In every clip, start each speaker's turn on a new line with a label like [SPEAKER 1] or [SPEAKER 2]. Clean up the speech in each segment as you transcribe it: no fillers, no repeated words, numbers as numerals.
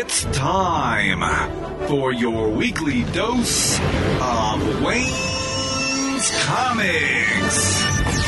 [SPEAKER 1] It's time for your weekly dose of Wayne's Comics.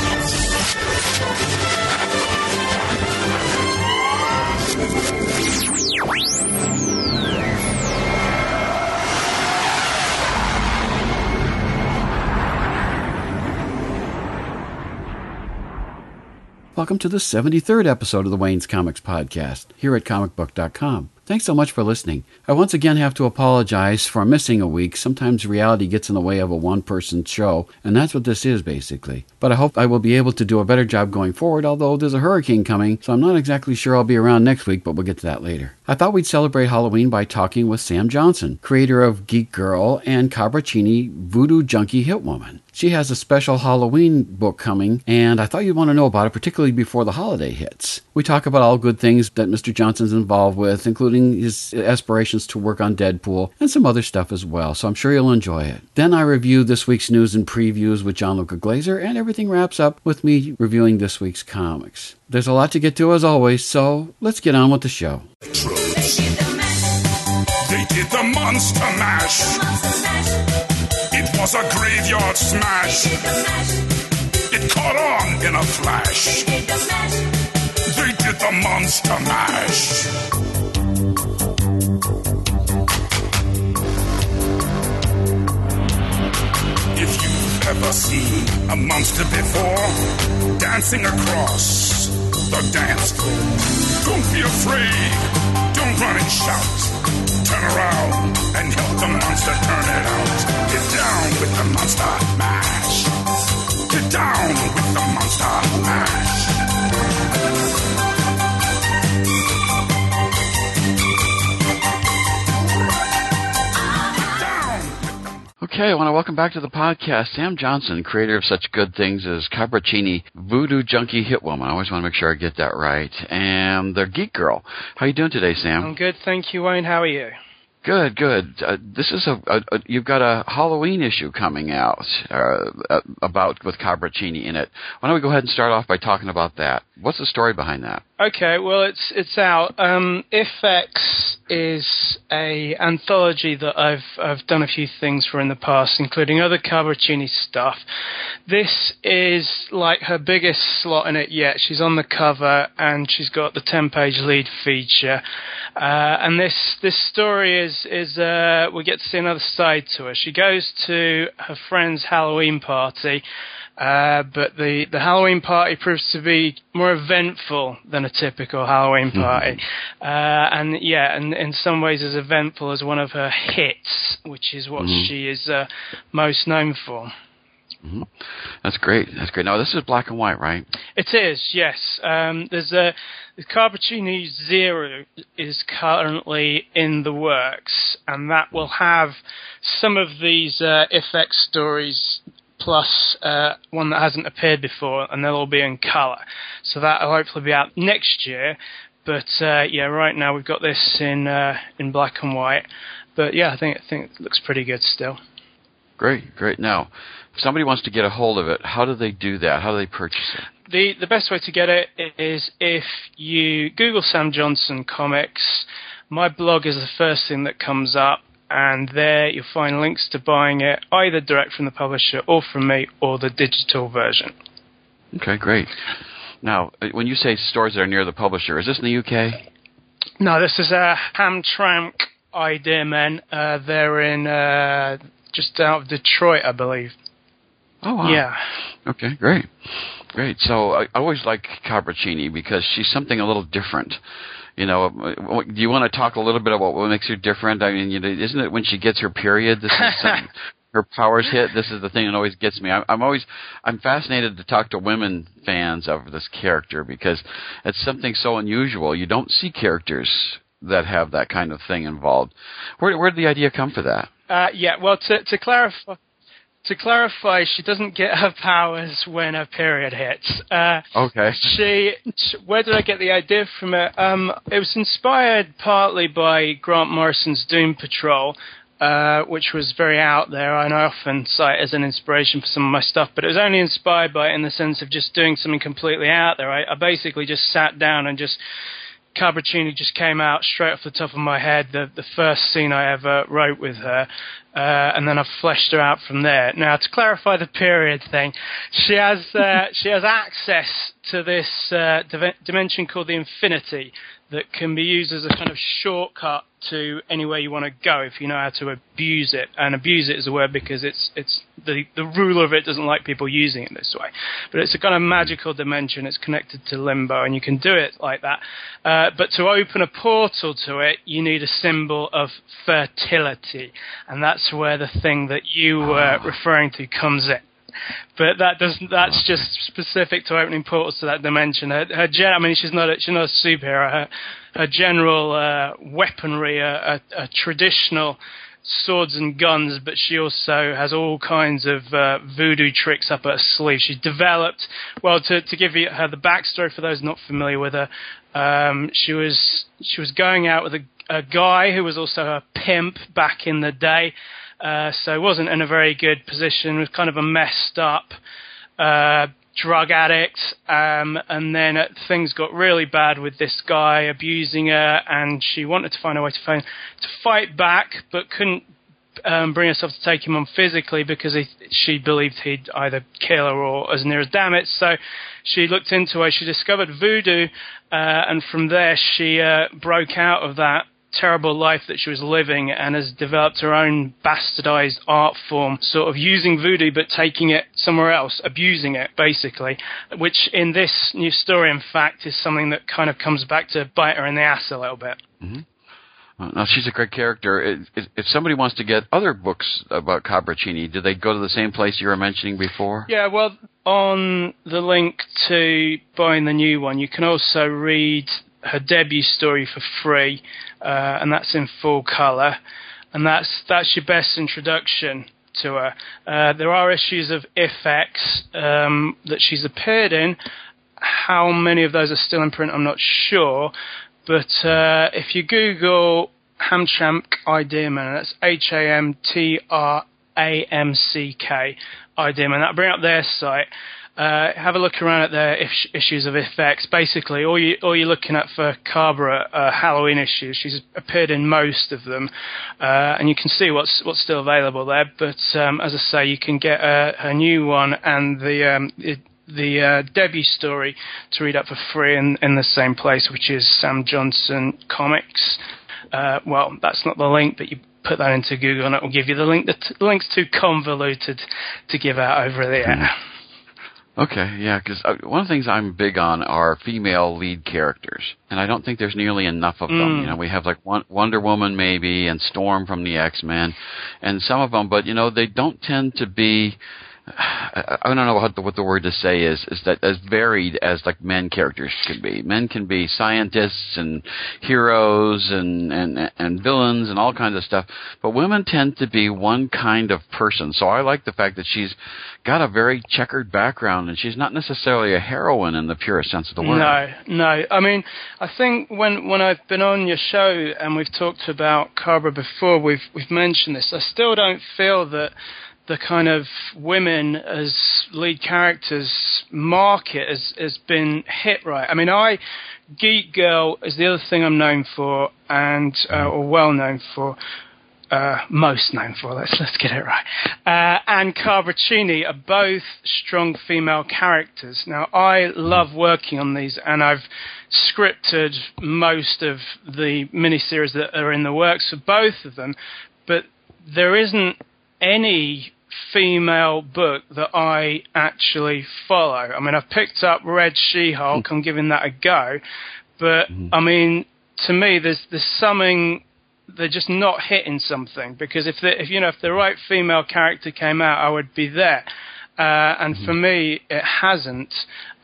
[SPEAKER 2] Welcome to the 73rd episode of the Wayne's Comics Podcast, here at comicbook.com. Thanks so much for listening. I once again have to apologize for missing a week. Sometimes reality gets in the way of a one-person show, and that's what this is, basically. But I hope I will be able to do a better job going forward, although there's a hurricane coming, so I'm not exactly sure I'll be around next week, but we'll get to that later. I thought we'd celebrate Halloween by talking with Sam Johnson, creator of Geek Girl and Cabracini Voodoo Junkie Hitwoman. She has a special Halloween book coming, and I thought you'd want to know about it, particularly before the holiday hits. We talk about all good things that Mr. Johnson's involved with, including his aspirations to work on Deadpool, and some other stuff as well, so I'm sure you'll enjoy it. Then I review this week's news and previews with John Luca Glazer, and everything wraps up with me reviewing this week's comics. There's a lot to get to as always, so let's get on with the show.
[SPEAKER 3] They did the Monster Mash. It was a graveyard smash. It caught on in a flash. They did the Monster Mash. If you've ever seen a monster before, dancing across the dance floor, don't be afraid. Don't run and shout. Turn around and help the monster turn it out. Get down with the Monster Mash. Get down with the Monster Mash.
[SPEAKER 2] Okay, I want to welcome back to the podcast Sam Johnson, creator of such good things as Cabracini Voodoo Junkie Hitwoman. I always want to make sure I get that right. And the Geek Girl. How you doing today, Sam?
[SPEAKER 4] I'm good, thank you, Wayne. How are you?
[SPEAKER 2] Good, good. This is you've got a Halloween issue coming out about with Cabracini in it. Why don't we go ahead and start off by talking about that? What's the story behind that?
[SPEAKER 4] Okay, well, it's out. FX is a anthology that I've done a few things for in the past, including other Cabracini stuff. This is like her biggest slot in it yet. She's on the cover and she's got the 10-page lead feature. And this story is we get to see another side to her. She goes to her friend's Halloween party. But the Halloween party proves to be more eventful than a typical Halloween party. And in some ways as eventful as one of her hits, which is what she is most known for.
[SPEAKER 2] Mm-hmm. That's great. That's great. Now, this is black and white, right?
[SPEAKER 4] It is, yes. There's the Cabracini Zero is currently in the works, and that will have some of these FX stories plus one that hasn't appeared before, and they'll all be in colour. So that'll hopefully be out next year. But right now we've got this in black and white. But yeah, I think it looks pretty good still.
[SPEAKER 2] Great, great. Now, if somebody wants to get a hold of it, how do they do that? How do they purchase it?
[SPEAKER 4] The best way to get it is if you Google Sam Johnson Comics. My blog is the first thing that comes up. And there you'll find links to buying it, either direct from the publisher or from me, or the digital version.
[SPEAKER 2] Okay, great. Now, when you say stores that are near the publisher, is this in the UK?
[SPEAKER 4] No, this is Hamtramck Idea Men. They're in just out of Detroit, I believe.
[SPEAKER 2] Oh, wow.
[SPEAKER 4] Yeah.
[SPEAKER 2] Okay, great. Great. So I always like Cabracini because she's something a little different. You know, do you want to talk a little bit about what makes her different? I mean, isn't it when she gets her period, this is her powers hit? This is the thing that always gets me. I'm fascinated to talk to women fans of this character because it's something so unusual. You don't see characters that have that kind of thing involved. Where did the idea come for that?
[SPEAKER 4] Well, to clarify. To clarify, she doesn't get her powers when her period hits.
[SPEAKER 2] Okay.
[SPEAKER 4] Where did I get the idea from it? It was inspired partly by Grant Morrison's Doom Patrol, which was very out there, and I often cite it as an inspiration for some of my stuff, but it was only inspired by it in the sense of just doing something completely out there. I basically just sat down and just Carboncini just came out straight off the top of my head, the first scene I ever wrote with her, and then I've fleshed her out from there. Now, to clarify the period thing, she has access to this dimension called the Infinity that can be used as a kind of shortcut to anywhere you want to go if you know how to abuse it. And abuse it is a word because it's the ruler of it doesn't like people using it this way. But it's a kind of magical dimension. It's connected to limbo, and you can do it like that. But to open a portal to it, you need a symbol of fertility, and that's where the thing that you were referring to comes in. But that's just specific to opening portals to that dimension. She's not a superhero. Her general weaponry are traditional swords and guns, but she also has all kinds of voodoo tricks up her sleeve. She's developed, to give her the backstory for those not familiar with her, she was going out with a guy who was also a pimp back in the day. So wasn't in a very good position, was kind of a messed up drug addict, and then things got really bad with this guy abusing her, and she wanted to find a way to fight back, but couldn't bring herself to take him on physically because she believed he'd either kill her or as near as damn it. So she looked into it, she discovered voodoo, and from there she broke out of that terrible life that she was living and has developed her own bastardized art form, sort of using voodoo but taking it somewhere else, abusing it basically, which in this new story in fact is something that kind of comes back to bite her in the ass a little bit.
[SPEAKER 2] Mm-hmm. Now, she's a great character. If somebody wants to get other books about Carboncini, do they go to the same place you were mentioning before?
[SPEAKER 4] Yeah, well, on the link to buying the new one, you can also read her debut story for free, and that's in full colour, and that's your best introduction to her. There are issues of If-X that she's appeared in. How many of those are still in print, I'm not sure, but if you Google Hamtramck Ideeman, that's Hamtramck Ideeman, that'll bring up their site. Have a look around at their issues of If-X. Basically, all you're looking at for Carver are Halloween issues. She's appeared in most of them, and you can see what's still available there. But as I say, you can get her new one and the debut story to read up for free in the same place, which is Sam Johnson Comics. Well, that's not the link, but you put that into Google and it will give you the link. The link's too convoluted to give out over the air.
[SPEAKER 2] Okay, yeah, because one of the things I'm big on are female lead characters, and I don't think there's nearly enough of them. You know, we have like Wonder Woman maybe, and Storm from the X-Men, and some of them, but you know, they don't tend to be. I don't know what the word to say is that as varied as like men characters can be. Men can be scientists and heroes and villains and all kinds of stuff, but women tend to be one kind of person. So I like the fact that she's got a very checkered background and she's not necessarily a heroine in the purest sense of the word.
[SPEAKER 4] No. I mean, I think when I've been on your show and we've talked about Carver before, we've mentioned this. I still don't feel that the kind of women as lead characters market has been hit right. I mean, Geek Girl is the other thing I'm known for, and or well known for, most known for. Let's get it right. And Carboncini are both strong female characters. Now, I love working on these, and I've scripted most of the miniseries that are in the works for both of them, but there isn't any female book that I actually follow. I mean, I've picked up Red She-Hulk. I'm giving that a go, but I mean, to me, there's something. They're just not hitting something, because if the right female character came out, I would be there. And for me, it hasn't.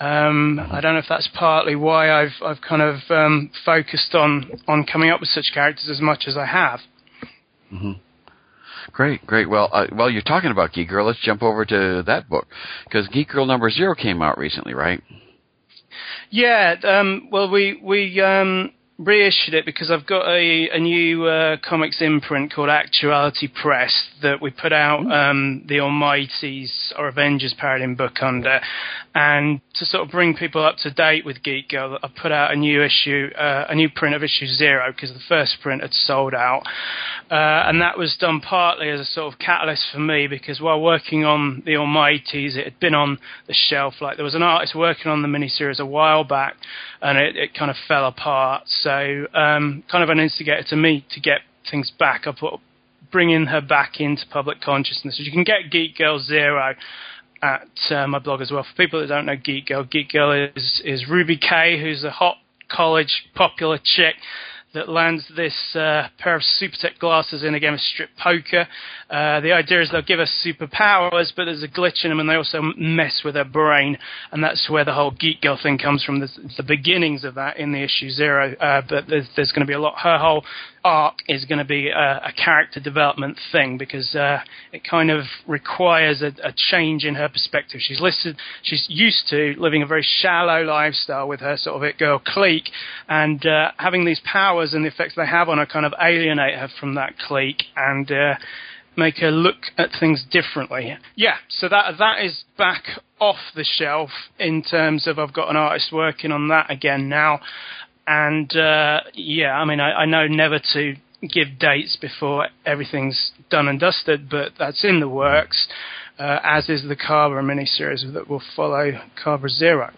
[SPEAKER 4] I don't know if that's partly why I've kind of focused on coming up with such characters as much as I have.
[SPEAKER 2] Mm-hmm. Great. Well, you're talking about Geek Girl. Let's jump over to that book, because Geek Girl number 0 came out recently, right?
[SPEAKER 4] Yeah. Well, we reissued it because I've got a new comics imprint called Actuality Press that we put out the Almighty's or Avengers Paradigm book under, and to sort of bring people up to date with Geek Girl, I put out a new issue, a new print of issue 0 because the first print had sold out, and that was done partly as a sort of catalyst for me because while working on the Almighty's, it had been on the shelf. Like there was an artist working on the miniseries a while back, and it kind of fell apart. So kind of an instigator to me to get things back. I put bringing her back into public consciousness. You can get Geek Girl 0 at my blog as well. For people that don't know Geek Girl is Ruby Kay, who's a hot college popular chick that lands this pair of Supertech glasses in a game of strip poker. The idea is they'll give her superpowers, but there's a glitch in them, and they also mess with her brain, and that's where the whole Geek Girl thing comes from. There's the beginnings of that in the issue 0, but there's going to be a lot. Her whole arc is going to be a character development thing because it kind of requires a change in her perspective. She's used to living a very shallow lifestyle with her sort of it girl clique, and having these powers and the effects they have on her kind of alienate her from that clique and make her look at things differently. Yeah, so that is back off the shelf in terms of I've got an artist working on that again now. And, yeah, I mean, I know never to give dates before everything's done and dusted, but that's in the works, as is the Cabra miniseries that will follow Cabra 0.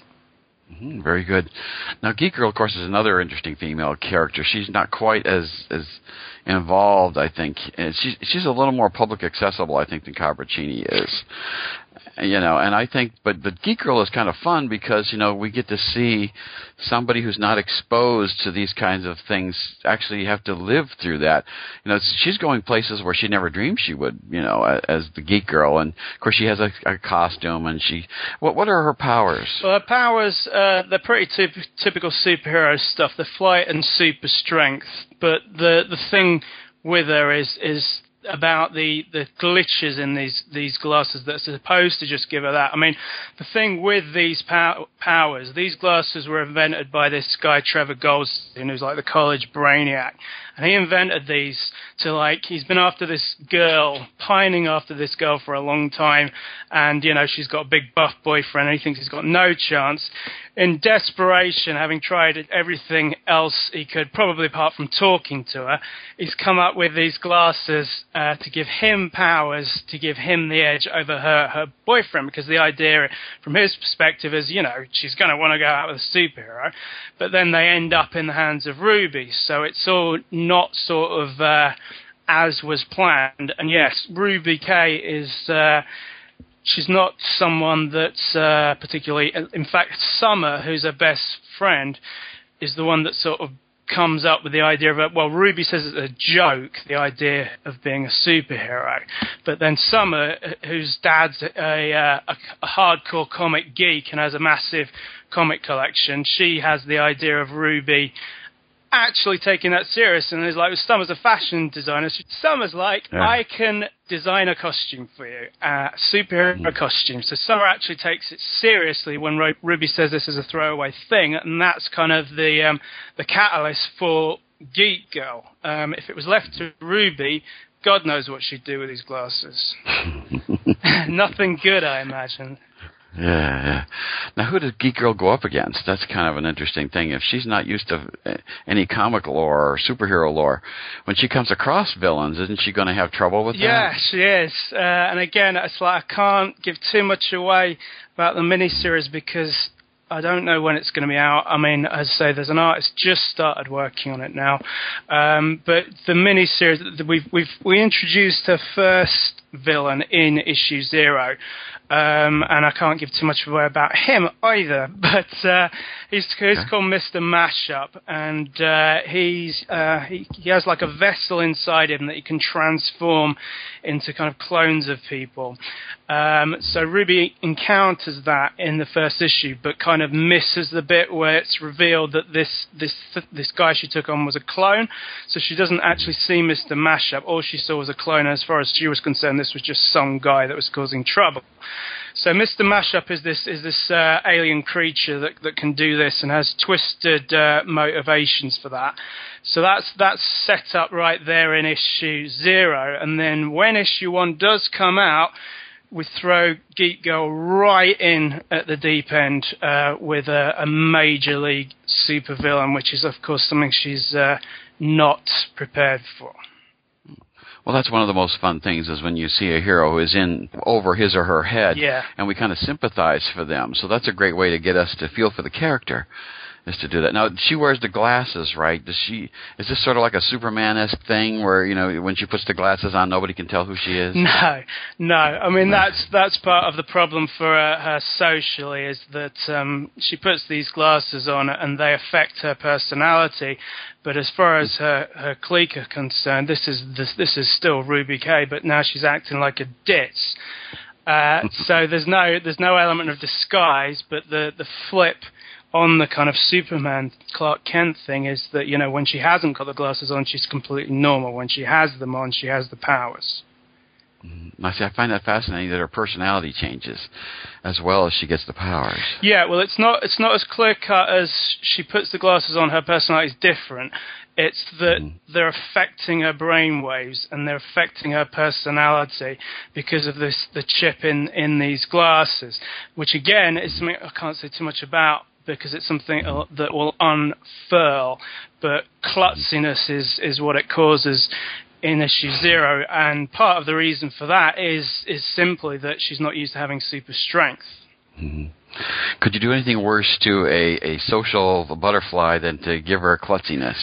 [SPEAKER 2] Very good. Now, Geek Girl, of course, is another interesting female character. She's not quite as involved, I think. She's a little more public accessible, I think, than Cabracini is. You know, and I think, but Geek Girl is kind of fun because, you know, we get to see somebody who's not exposed to these kinds of things actually have to live through that. You know, she's going places where she never dreamed she would, you know, as the Geek Girl. And, of course, she has a costume, and what are her powers? Well,
[SPEAKER 4] her powers, they're pretty typical superhero stuff. The flight and super strength. But the thing with her is about the glitches in these glasses that are supposed to just give her that. I mean, the thing with these powers, these glasses were invented by this guy, Trevor Goldstein, who's like the college brainiac. And he invented these to, like, he's been after this girl, pining after this girl for a long time. And, you know, she's got a big buff boyfriend and he thinks he's got no chance. In desperation, having tried everything else he could, probably apart from talking to her, he's come up with these glasses to give him powers, to give him the edge over her boyfriend, because the idea from his perspective is, you know, she's going to want to go out with a superhero, but then they end up in the hands of Ruby, so it's all not sort of as was planned. And yes, Ruby Kay is... she's not someone that's particularly... In fact, Summer, who's her best friend, is the one that sort of comes up with the idea of... Well, Ruby says it's a joke, the idea of being a superhero. But then Summer, whose dad's a hardcore comic geek and has a massive comic collection, she has the idea of Ruby actually taking that serious, and is like, Summer's a fashion designer. Summer's like, yeah. I can design a costume for you, superhero costume. So Summer actually takes it seriously when Ruby says this is a throwaway thing, and that's kind of the catalyst for Geek Girl. If it was left to Ruby, God knows what she'd do with these glasses. Nothing good, I imagine.
[SPEAKER 2] Yeah. Now, who does Geek Girl go up against? That's kind of an interesting thing. If she's not used to any comic lore or superhero lore, when she comes across villains, isn't she going to have trouble with that?
[SPEAKER 4] Yeah, she is. And again, it's like I can't give too much away about the miniseries because I don't know when it's going to be out. I mean, as I say, there's an artist just started working on it now. But the miniseries, we introduced her first villain in issue 0. And I can't give too much away about him either, but he's called Mr. Mashup, and he has like a vessel inside him that he can transform into kind of clones of people. So Ruby encounters that in the first issue, but kind of misses the bit where it's revealed that this guy she took on was a clone, so she doesn't actually see Mr. Mashup. All she saw was a clone, and as far as she was concerned, this was just some guy that was causing trouble. So Mr. Mashup is this alien creature that can do this and has twisted motivations for that. So that's set up right there in issue 0, and then when issue 1 does come out, we throw Geek Girl right in at the deep end with a major league supervillain, which is of course something she's not prepared for.
[SPEAKER 2] Well, that's one of the most fun things is when you see a hero who is in over his or her head, and we kind of sympathize for them. So that's a great way to get us to feel for the character, is to do that. Now, she wears the glasses, right? Is this sort of like a Superman-esque thing where, when she puts the glasses on, nobody can tell who she is?
[SPEAKER 4] No. I mean, that's part of the problem for her socially, is that she puts these glasses on and they affect her personality. But as far as her clique are concerned, this is still Ruby K, but now she's acting like a ditz. So there's no element of disguise, but the flip on the kind of Superman Clark Kent thing is that, when she hasn't got the glasses on, she's completely normal. When she has them on, she has the powers. I find that fascinating that her personality changes as well as she gets the powers. Yeah, well, it's not as clear cut as she puts the glasses on. Her personality is different. It's that they're affecting her brainwaves and they're affecting her personality because of the chip in these glasses, which again is something I can't say too much about, because it's something that will unfurl, but klutziness is what it causes in issue 0, and part of the reason for that is simply that she's not used to having super strength.
[SPEAKER 2] Mm-hmm. Could you do anything worse to a social butterfly than to give her klutziness?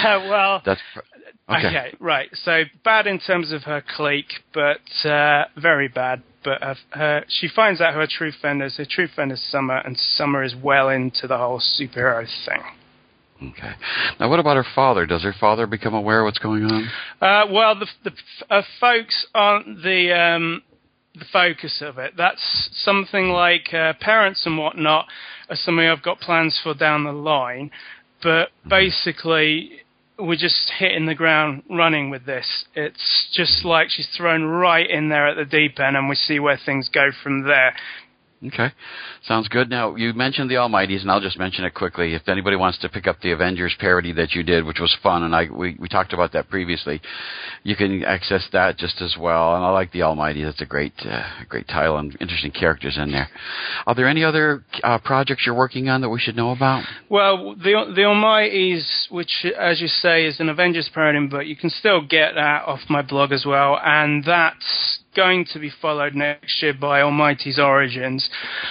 [SPEAKER 4] Okay, right. So bad in terms of her clique, but very bad. But she finds out who her true friend is. Her true friend is Summer, and Summer is well into the whole superhero thing.
[SPEAKER 2] Okay. Now, what about her father? Does her father become aware of what's going on?
[SPEAKER 4] Well, the folks aren't the focus of it. That's something like parents and whatnot are something I've got plans for down the line. But basically, we're just hitting the ground running with this. It's just like she's thrown right in there at the deep end, and we see where things go from there.
[SPEAKER 2] Okay. Sounds good. Now, you mentioned the Almighties, and I'll just mention it quickly. If anybody wants to pick up the Avengers parody that you did, which was fun, and we talked about that previously, you can access that just as well. And I like the Almighty. That's a great title and interesting characters in there. Are there any other projects you're working on that we should know about?
[SPEAKER 4] Well, the Almighties, which, as you say, is an Avengers parody, but you can still get that off my blog as well, and that's going to be followed next year by Almighty's Origins.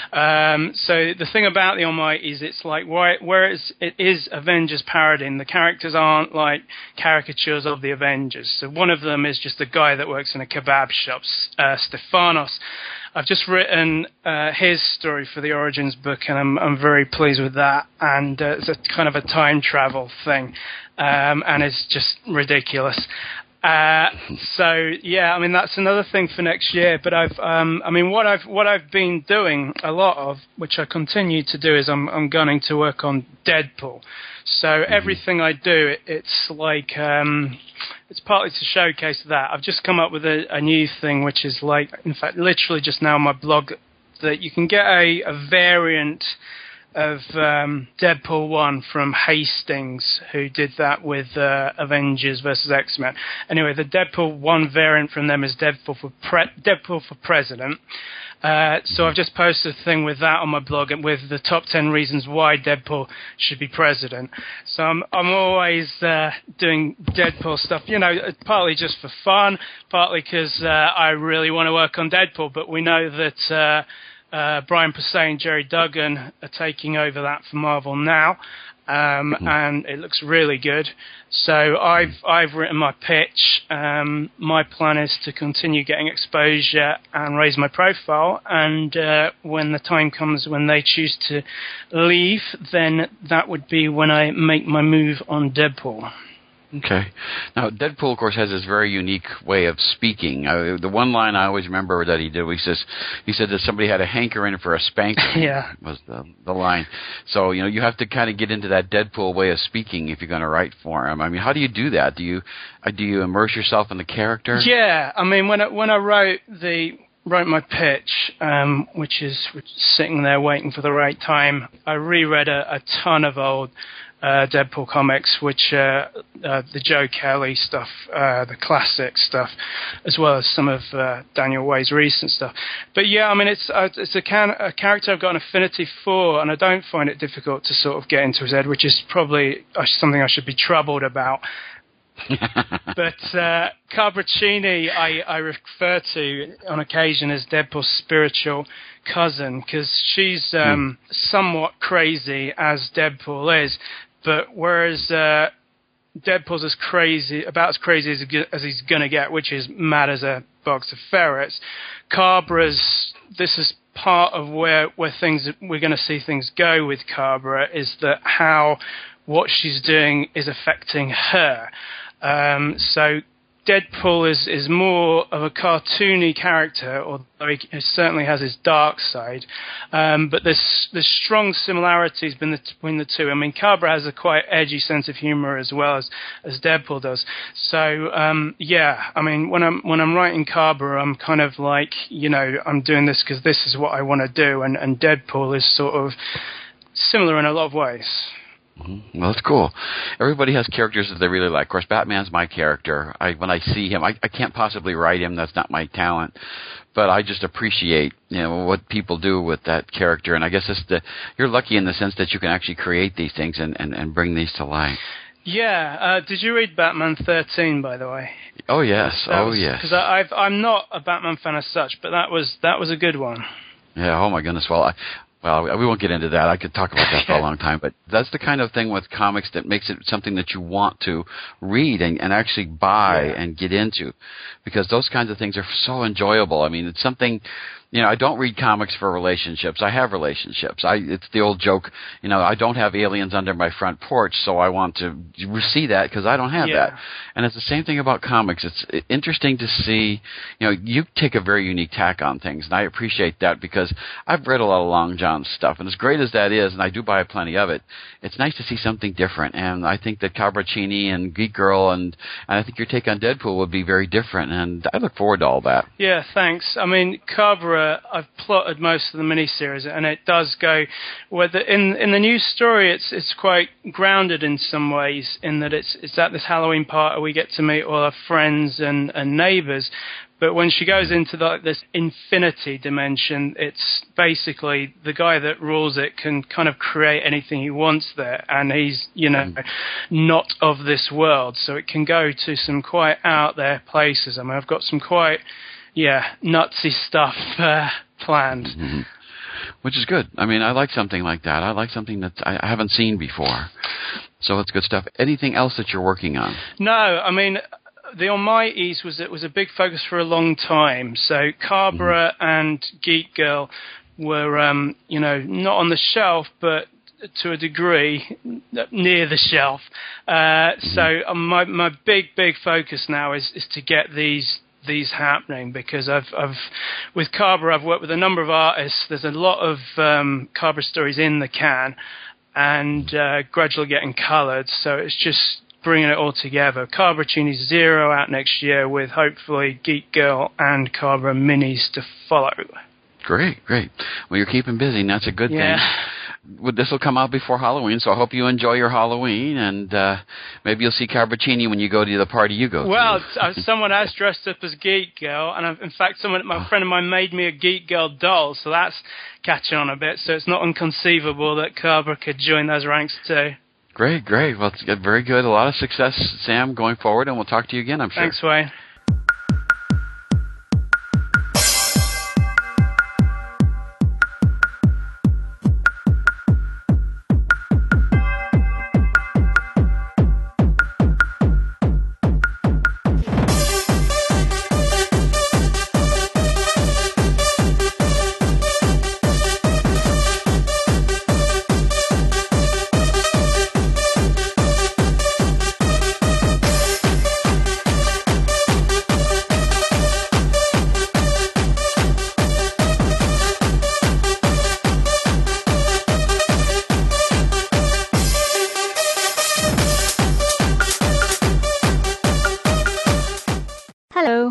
[SPEAKER 4] So the thing about the Almighties, it's like whereas it is Avengers parodying, the characters aren't like caricatures of the Avengers. So one of them is just a guy that works in a kebab shop, Stephanos. I've just written his story for the Origins book, and I'm very pleased with that. And it's a kind of a time travel thing, and it's just ridiculous. So yeah, I mean that's another thing for next year. But what I've been doing a lot of, which I continue to do, is I'm gunning to work on Deadpool. So everything I do, it's like it's partly to showcase that. I've just come up with a new thing, which is like, in fact, literally just now on my blog, that you can get a variant of Deadpool 1 from Hastings, who did that with Avengers versus X-Men. Anyway, the Deadpool 1 variant from them is Deadpool for President. So I've just posted a thing with that on my blog, and with the top 10 reasons why Deadpool should be president. So I'm always doing Deadpool stuff, partly just for fun, partly because I really want to work on Deadpool, but we know that Brian Posehn and Jerry Duggan are taking over that for Marvel now, and it looks really good. So I've written my pitch. My plan is to continue getting exposure and raise my profile, and when the time comes when they choose to leave, then that would be when I make my move on Deadpool.
[SPEAKER 2] Okay. Now, Deadpool, of course, has this very unique way of speaking. The one line I always remember that he did, he said that somebody had a hankering for a spanking.
[SPEAKER 4] Yeah.
[SPEAKER 2] Was the line. So, you have to kind of get into that Deadpool way of speaking if you're going to write for him. I mean, how do you do that? Do you immerse yourself in the character?
[SPEAKER 4] Yeah. I mean, when I wrote wrote my pitch, which is sitting there waiting for the right time, I reread a ton of old Deadpool comics, which the Joe Kelly stuff, the classic stuff, as well as some of Daniel Way's recent stuff. But yeah, I mean, it's a character I've got an affinity for, and I don't find it difficult to sort of get into his head, which is probably something I should be troubled about. But Carbracini I refer to on occasion as Deadpool's spiritual cousin, because she's somewhat crazy, as Deadpool is, but whereas Deadpool's as crazy as he's gonna get, which is mad as a box of ferrets, this is part of where we're going to see things go with Carbra, is that how what she's doing is affecting her. So Deadpool is more of a cartoony character, although he certainly has his dark side. But there's strong similarities between the two. I mean, Carbra has a quite edgy sense of humor as well as Deadpool does. So yeah, I mean, when I'm writing Carbra, I'm kind of like, I'm doing this because this is what I want to do, and Deadpool is sort of similar in a lot of ways.
[SPEAKER 2] Well, that's cool. Everybody has characters that they really like. Of course, Batman's my character. When I see him, I can't possibly write him. That's not my talent. But I just appreciate, what people do with that character. And I guess you're lucky in the sense that you can actually create these things and bring these to life.
[SPEAKER 4] Yeah. Did you read Batman 13, by the way?
[SPEAKER 2] Oh, yes. Yes.
[SPEAKER 4] Because I'm not a Batman fan as such, but that was a good one.
[SPEAKER 2] Yeah. Oh, my goodness. Well, we won't get into that. I could talk about that for a long time, but that's the kind of thing with comics that makes it something that you want to read and actually buy and get into, because those kinds of things are so enjoyable. I mean, it's something, I don't read comics for relationships. I have relationships. It's the old joke, I don't have aliens under my front porch, so I want to see that because I don't have that. And it's the same thing about comics. It's interesting to see, you take a very unique tack on things, and I appreciate that because I've read a lot of Long John stuff, and as great as that is, and I do buy plenty of it, it's nice to see something different. And I think that Carbracini and Geek Girl and I think your take on Deadpool would be very different, and I look forward to all that. Yeah,
[SPEAKER 4] thanks. I mean, Carbra, I've plotted most of the miniseries, and it does go whether in the new story it's quite grounded in some ways, in that it's at this Halloween party we get to meet all our friends and neighbours. But when she goes into this infinity dimension, it's basically the guy that rules it can kind of create anything he wants there, and he's not of this world, so it can go to some quite out there places. I mean, I've got some quite nutsy stuff planned.
[SPEAKER 2] Mm-hmm. Which is good. I mean, I like something like that. I like something that I haven't seen before. So that's good stuff. Anything else that you're working on?
[SPEAKER 4] No, I mean, the Almighties was a big focus for a long time. So Carbra and Geek Girl were, not on the shelf, but to a degree near the shelf. So my big focus now is to get these happening, because I've with Carbra I've worked with a number of artists. There's a lot of Carbra stories in the can, and gradually getting coloured. So it's just bringing it all together. Carbracini Zero out next year, with hopefully Geek Girl and Carbra minis to follow.
[SPEAKER 2] Great. Well, you're keeping busy, and that's a good thing. This will come out before Halloween, so I hope you enjoy your Halloween, and maybe you'll see Carbracini when you go to the party you go to.
[SPEAKER 4] Well, someone has dressed up as Geek Girl, and in fact, my friend of mine made me a Geek Girl doll, so that's catching on a bit, so it's not inconceivable that Carbra could join those ranks too.
[SPEAKER 2] Great. Well, it's very good. A lot of success, Sam, going forward, and we'll talk to you again, I'm sure.
[SPEAKER 4] Thanks, Wayne.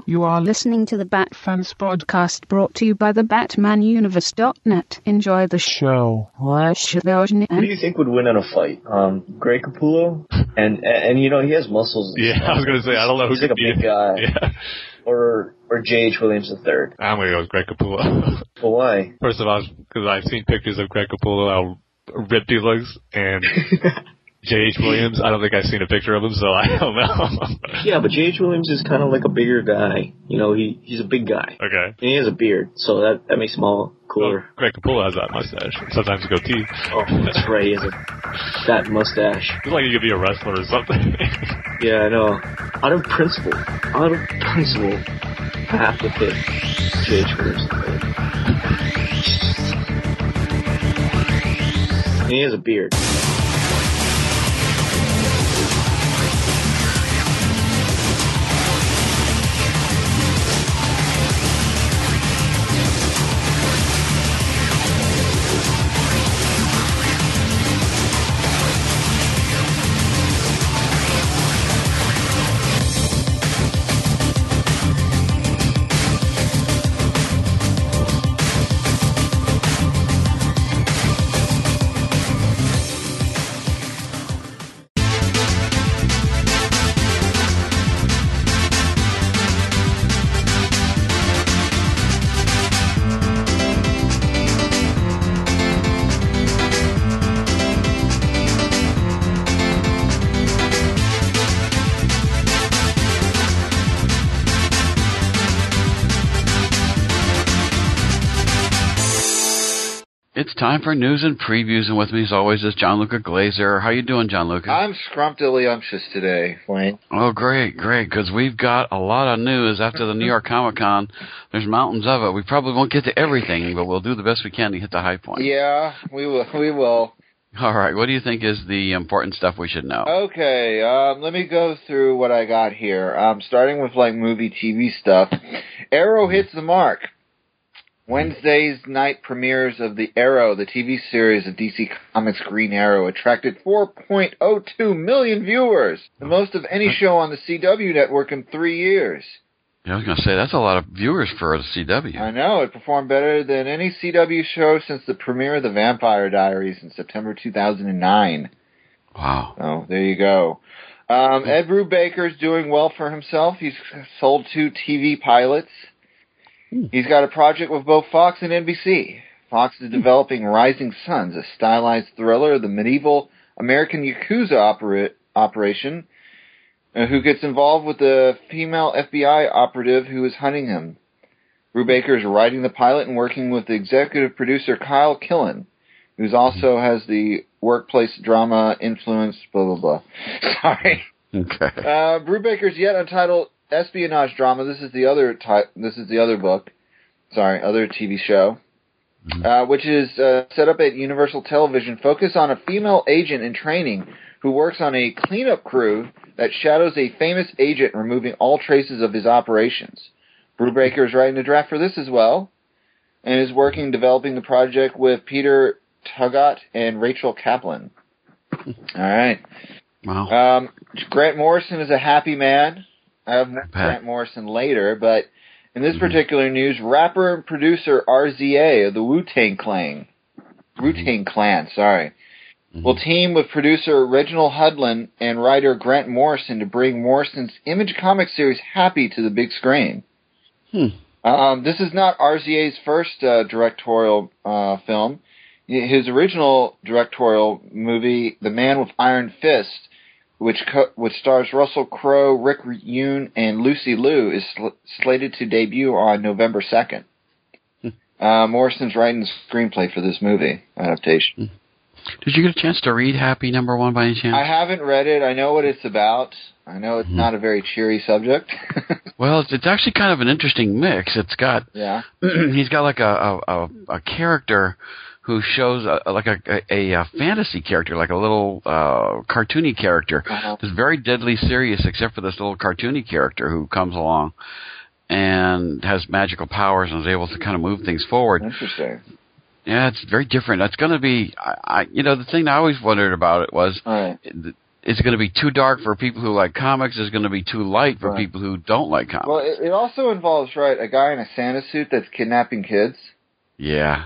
[SPEAKER 5] You are listening to the Bat Fans podcast brought to you by the BatmanUniverse.net. Enjoy the show.
[SPEAKER 6] Who do you think would win in a fight? Greg Capullo? And you know, he has muscles.
[SPEAKER 7] Yeah, I was going to say, I don't know who
[SPEAKER 6] he's like a big guy.
[SPEAKER 7] Yeah.
[SPEAKER 6] Or J.H. Williams III.
[SPEAKER 7] I'm going to go with Greg Capullo.
[SPEAKER 6] Well, why?
[SPEAKER 7] First of all, because I've seen pictures of Greg Capullo, how ripped he looks, and J.H. Williams, I don't think I've seen a picture of him, so I don't know.
[SPEAKER 6] Yeah, but J.H. Williams is kind of like a bigger guy. You know, he's a big guy.
[SPEAKER 7] Okay.
[SPEAKER 6] And he has a beard, so that makes him all cooler.
[SPEAKER 7] Well, Greg Capullo has that mustache. Sometimes a goatee.
[SPEAKER 6] Oh, that's right. He has a fat mustache.
[SPEAKER 7] Looks like he could be a wrestler or something.
[SPEAKER 6] Yeah, I know. Out of principle, I have to pick J.H. Williams. And he has a beard.
[SPEAKER 2] It's time for news and previews, and with me as always is Gianluca Glazer. How you doing, Gianluca?
[SPEAKER 8] I'm scrumptious today, Wayne.
[SPEAKER 2] Oh, great, because we've got a lot of news after the New York Comic Con. There's mountains of it. We probably won't get to everything, but we'll do the best we can to hit the high points.
[SPEAKER 8] Yeah, we will.
[SPEAKER 2] All right, what do you think is the important stuff we should know?
[SPEAKER 8] Okay, let me go through what I got here. Starting with, movie, TV stuff. Arrow hits the mark. Wednesday's night premieres of the Arrow, the TV series of DC Comics' Green Arrow, attracted 4.02 million viewers, the most of any show on the CW network in 3 years.
[SPEAKER 2] Yeah, I was going to say, that's a lot of viewers for the CW.
[SPEAKER 8] I know, it performed better than any CW show since the premiere of The Vampire Diaries in September 2009.
[SPEAKER 2] Wow.
[SPEAKER 8] Oh, there you go. Ed Brubaker's doing well for himself. He's sold 2 TV pilots. He's got a project with both Fox and NBC. Fox is developing Rising Suns, a stylized thriller of the medieval American Yakuza operation, who gets involved with the female FBI operative who is hunting him. Brubaker is writing the pilot and working with the executive producer Kyle Killen, who also has the workplace drama influence, blah, blah, blah. Sorry.
[SPEAKER 2] Okay.
[SPEAKER 8] Brubaker's yet untitled espionage drama. This is the other book. Sorry, other TV show, which is set up at Universal Television. Focus on a female agent in training who works on a cleanup crew that shadows a famous agent, removing all traces of his operations. Brubaker is writing the draft for this as well, and is developing the project with Peter Tugot and Rachel Kaplan. All right.
[SPEAKER 2] Wow.
[SPEAKER 8] Grant Morrison is a happy man. I have more Grant Morrison later, but in this particular news, rapper and producer RZA of the Wu-Tang Clan, will team with producer Reginald Hudlin and writer Grant Morrison to bring Morrison's Image comic series Happy to the big screen. This is not RZA's first directorial film. His original directorial movie, The Man with Iron Fist, which stars Russell Crowe, Rick Yoon, and Lucy Liu, is slated to debut on November 2nd. Morrison's writing the screenplay for this movie adaptation.
[SPEAKER 2] Did you get a chance to read Happy #1 by any chance?
[SPEAKER 8] I haven't read it. I know what it's about. I know it's not a very cheery subject.
[SPEAKER 2] Well, it's actually kind of an interesting mix. It's got he's got like a character who shows a fantasy character, like a little cartoony character. That's very deadly serious, except for this little cartoony character who comes along and has magical powers and is able to kind of move things forward.
[SPEAKER 8] Interesting.
[SPEAKER 2] Yeah, it's very different. That's going to be, the thing I always wondered about it was it's going to be too dark for people who like comics. It's going to be too light for people who don't like comics.
[SPEAKER 8] Well, it also involves, right, a guy in a Santa suit that's kidnapping kids.
[SPEAKER 2] Yeah.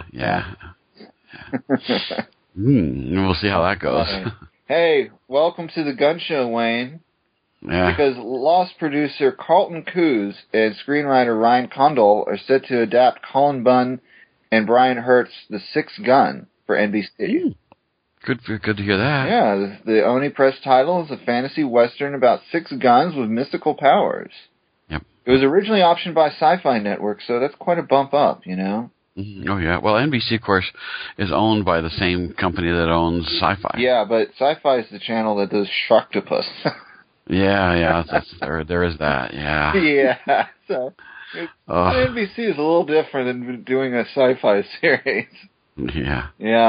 [SPEAKER 2] We'll see how that goes.
[SPEAKER 8] Hey, welcome to the Gun Show, Wayne.
[SPEAKER 2] Yeah.
[SPEAKER 8] Because Lost producer Carlton Cuse and screenwriter Ryan Condal are set to adapt Cullen Bunn and Brian Hurt's The Sixth Gun for NBC.
[SPEAKER 2] Good to hear that.
[SPEAKER 8] Yeah, the Oni Press title is a fantasy western about 6 guns with mystical powers.
[SPEAKER 2] Yep.
[SPEAKER 8] It was originally optioned by Sci-Fi Network, so that's quite a bump up, you know?
[SPEAKER 2] Mm-hmm. Oh, yeah. Well, NBC, of course, is owned by the same company that owns Sci-Fi.
[SPEAKER 8] Yeah, but Sci-Fi is the channel that does Sharktopus.
[SPEAKER 2] Yeah, there is that, yeah.
[SPEAKER 8] Yeah, so NBC is a little different than doing a Sci-Fi series.
[SPEAKER 2] Yeah.
[SPEAKER 8] Yeah.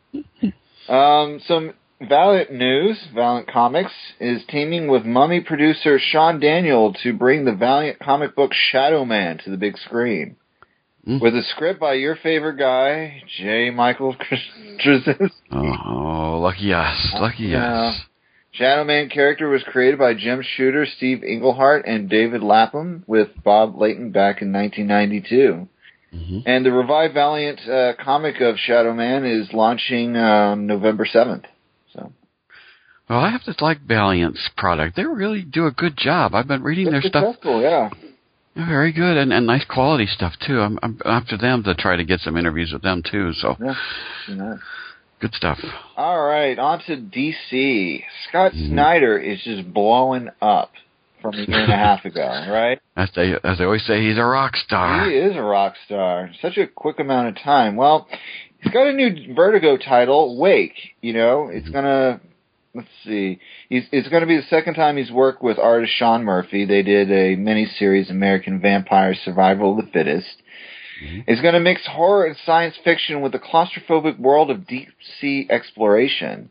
[SPEAKER 8] Some Valiant news. Valiant Comics is teaming with Mummy producer Sean Daniel to bring the Valiant comic book Shadow Man to the big screen. With a script by your favorite guy, J. Michael Straczynski.
[SPEAKER 2] Oh, lucky us.
[SPEAKER 8] Shadow Man character was created by Jim Shooter, Steve Englehart, and David Lapham, with Bob Layton back in 1992. And the revived Valiant comic of Shadow Man is launching November 7th. So,
[SPEAKER 2] well, I have to like Valiant's product. They really do a good job. I've been reading their stuff.
[SPEAKER 8] Yeah.
[SPEAKER 2] Very good, and nice quality stuff too. I'm after them to try to get some interviews with them too. So,
[SPEAKER 8] nice.
[SPEAKER 2] Good stuff.
[SPEAKER 8] All right, on to DC. Scott Snyder is just blowing up from a year and a half ago, right?
[SPEAKER 2] As they always say, he's a rock star.
[SPEAKER 8] He is a rock star. Such a quick amount of time. Well, he's got a new Vertigo title, Wake. You know, it's gonna. Let's see. It's going to be the second time he's worked with artist Sean Murphy. They did a miniseries, American Vampire Survival of the Fittest. It's going to mix horror and science fiction with the claustrophobic world of deep sea exploration.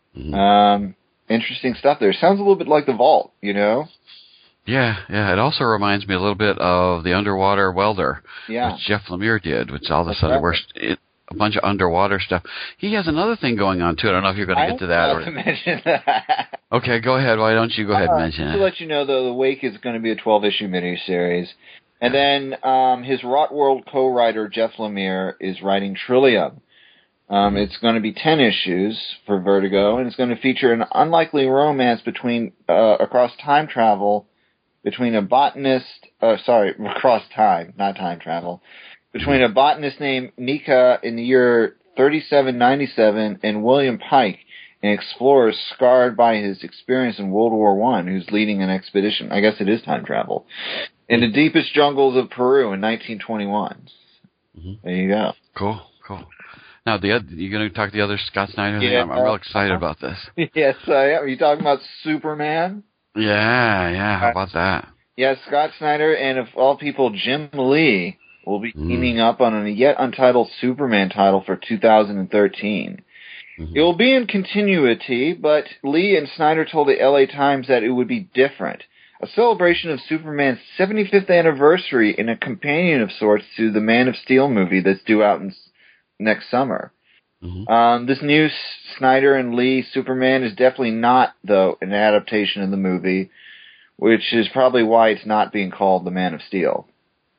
[SPEAKER 8] Interesting stuff there. Sounds a little bit like The Vault, you know?
[SPEAKER 2] Yeah. It also reminds me a little bit of The Underwater Welder,
[SPEAKER 8] which
[SPEAKER 2] Jeff Lemire did, which all of a sudden a bunch of underwater stuff. He has another thing going on, too. I don't know if you're going to get to that.
[SPEAKER 8] I to mention that.
[SPEAKER 2] Okay, go ahead. Why don't you go ahead and mention it?
[SPEAKER 8] To let you know, though, The Wake is going to be a 12-issue miniseries. And then his Rot World co-writer, Jeff Lemire, is writing Trillium. It's going to be 10 issues for Vertigo, and it's going to feature an unlikely romance across time travel between a botanist... across time, not time travel. Between a botanist named Nika in the year 3797 and William Pike, an explorer scarred by his experience in World War I, who's leading an expedition. I guess it is time travel. In the deepest jungles of Peru in 1921. There you go.
[SPEAKER 2] Cool. Now, you're going to talk the other Scott Snyder thing? I'm real excited about this.
[SPEAKER 8] Yes, I am. Are you talking about Superman?
[SPEAKER 2] Yeah. How about that?
[SPEAKER 8] Yes, Scott Snyder and, of all people, Jim Lee will be teaming up on a yet untitled Superman title for 2013. It will be in continuity, but Lee and Snyder told the LA Times that it would be different. A celebration of Superman's 75th anniversary and a companion of sorts to the Man of Steel movie that's due out next summer. This new Snyder and Lee Superman is definitely not, though, an adaptation of the movie, which is probably why it's not being called The Man of Steel.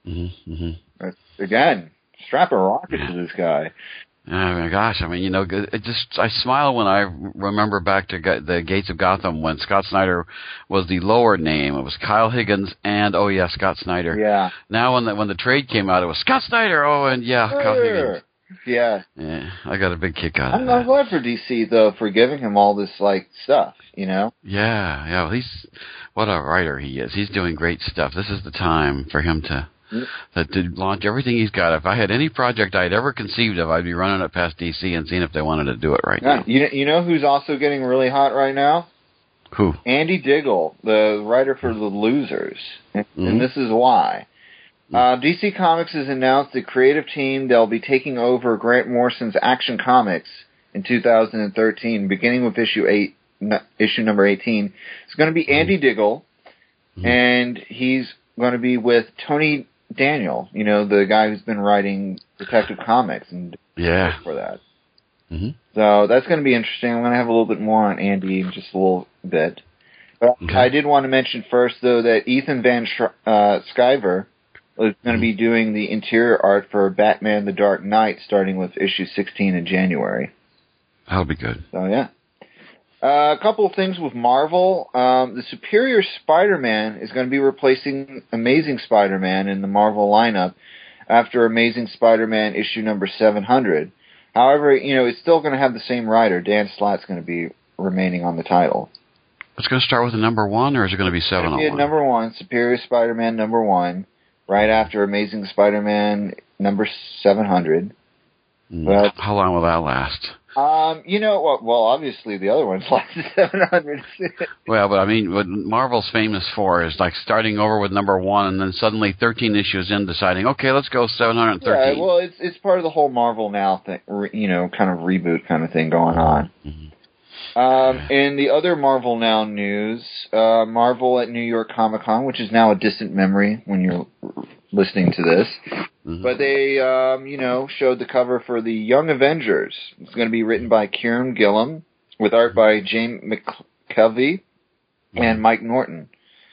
[SPEAKER 8] Again, strap a rocket to this guy.
[SPEAKER 2] Oh my gosh! I mean, you know, I smile when I remember back to the Gates of Gotham when Scott Snyder was the lower name. It was Kyle Higgins and Scott Snyder.
[SPEAKER 8] Yeah.
[SPEAKER 2] Now when the trade came out, it was Scott Snyder. Kyle Higgins.
[SPEAKER 8] Yeah.
[SPEAKER 2] Yeah, I got a big kick out of that.
[SPEAKER 8] I'm glad for DC though for giving him all this stuff. You know.
[SPEAKER 2] Yeah. Well, what a writer he is. He's doing great stuff. This is the time for him to launch everything he's got. If I had any project I'd ever conceived of, I'd be running it past DC and seeing if they wanted to do it right now.
[SPEAKER 8] You know who's also getting really hot right now?
[SPEAKER 2] Who?
[SPEAKER 8] Andy Diggle, the writer for The Losers. And this is why. DC Comics has announced the creative team that'll be taking over Grant Morrison's Action Comics in 2013, beginning with issue number 18. It's going to be Andy Diggle, and he's going to be with Tony Daniel, you know, the guy who's been writing Detective Comics and for that.
[SPEAKER 2] Mm-hmm.
[SPEAKER 8] So that's going to be interesting. I'm going to have a little bit more on Andy in just a little bit. But
[SPEAKER 2] Okay.
[SPEAKER 8] I did want to mention first, though, that Ethan Van Sciver is going to be doing the interior art for Batman The Dark Knight, starting with issue 16 in January.
[SPEAKER 2] That'll be good.
[SPEAKER 8] So, yeah. A couple of things with Marvel. The Superior Spider-Man is going to be replacing Amazing Spider-Man in the Marvel lineup after Amazing Spider-Man issue number 700. However, it's still going to have the same writer. Dan Slott's going to be remaining on the title.
[SPEAKER 2] It's going to start with a number 1, or is it going to be 701?
[SPEAKER 8] It's number 1, Superior Spider-Man number 1, right after Amazing Spider-Man number 700. But,
[SPEAKER 2] how long will that last?
[SPEAKER 8] Well, obviously the other ones lasted 700.
[SPEAKER 2] Well, but I mean, what Marvel's famous for is like starting over with number 1 and then suddenly 13 issues in deciding, okay, let's go 713.
[SPEAKER 8] Yeah, well, it's part of the whole Marvel Now thing, kind of reboot kind of thing going on.
[SPEAKER 2] Mm-hmm.
[SPEAKER 8] In the other Marvel Now news, Marvel at New York Comic Con, which is now a distant memory when you're listening to this, but they, showed the cover for the Young Avengers. It's going to be written by Kieran Gillen, with art by James McKelvey and Mike Norton.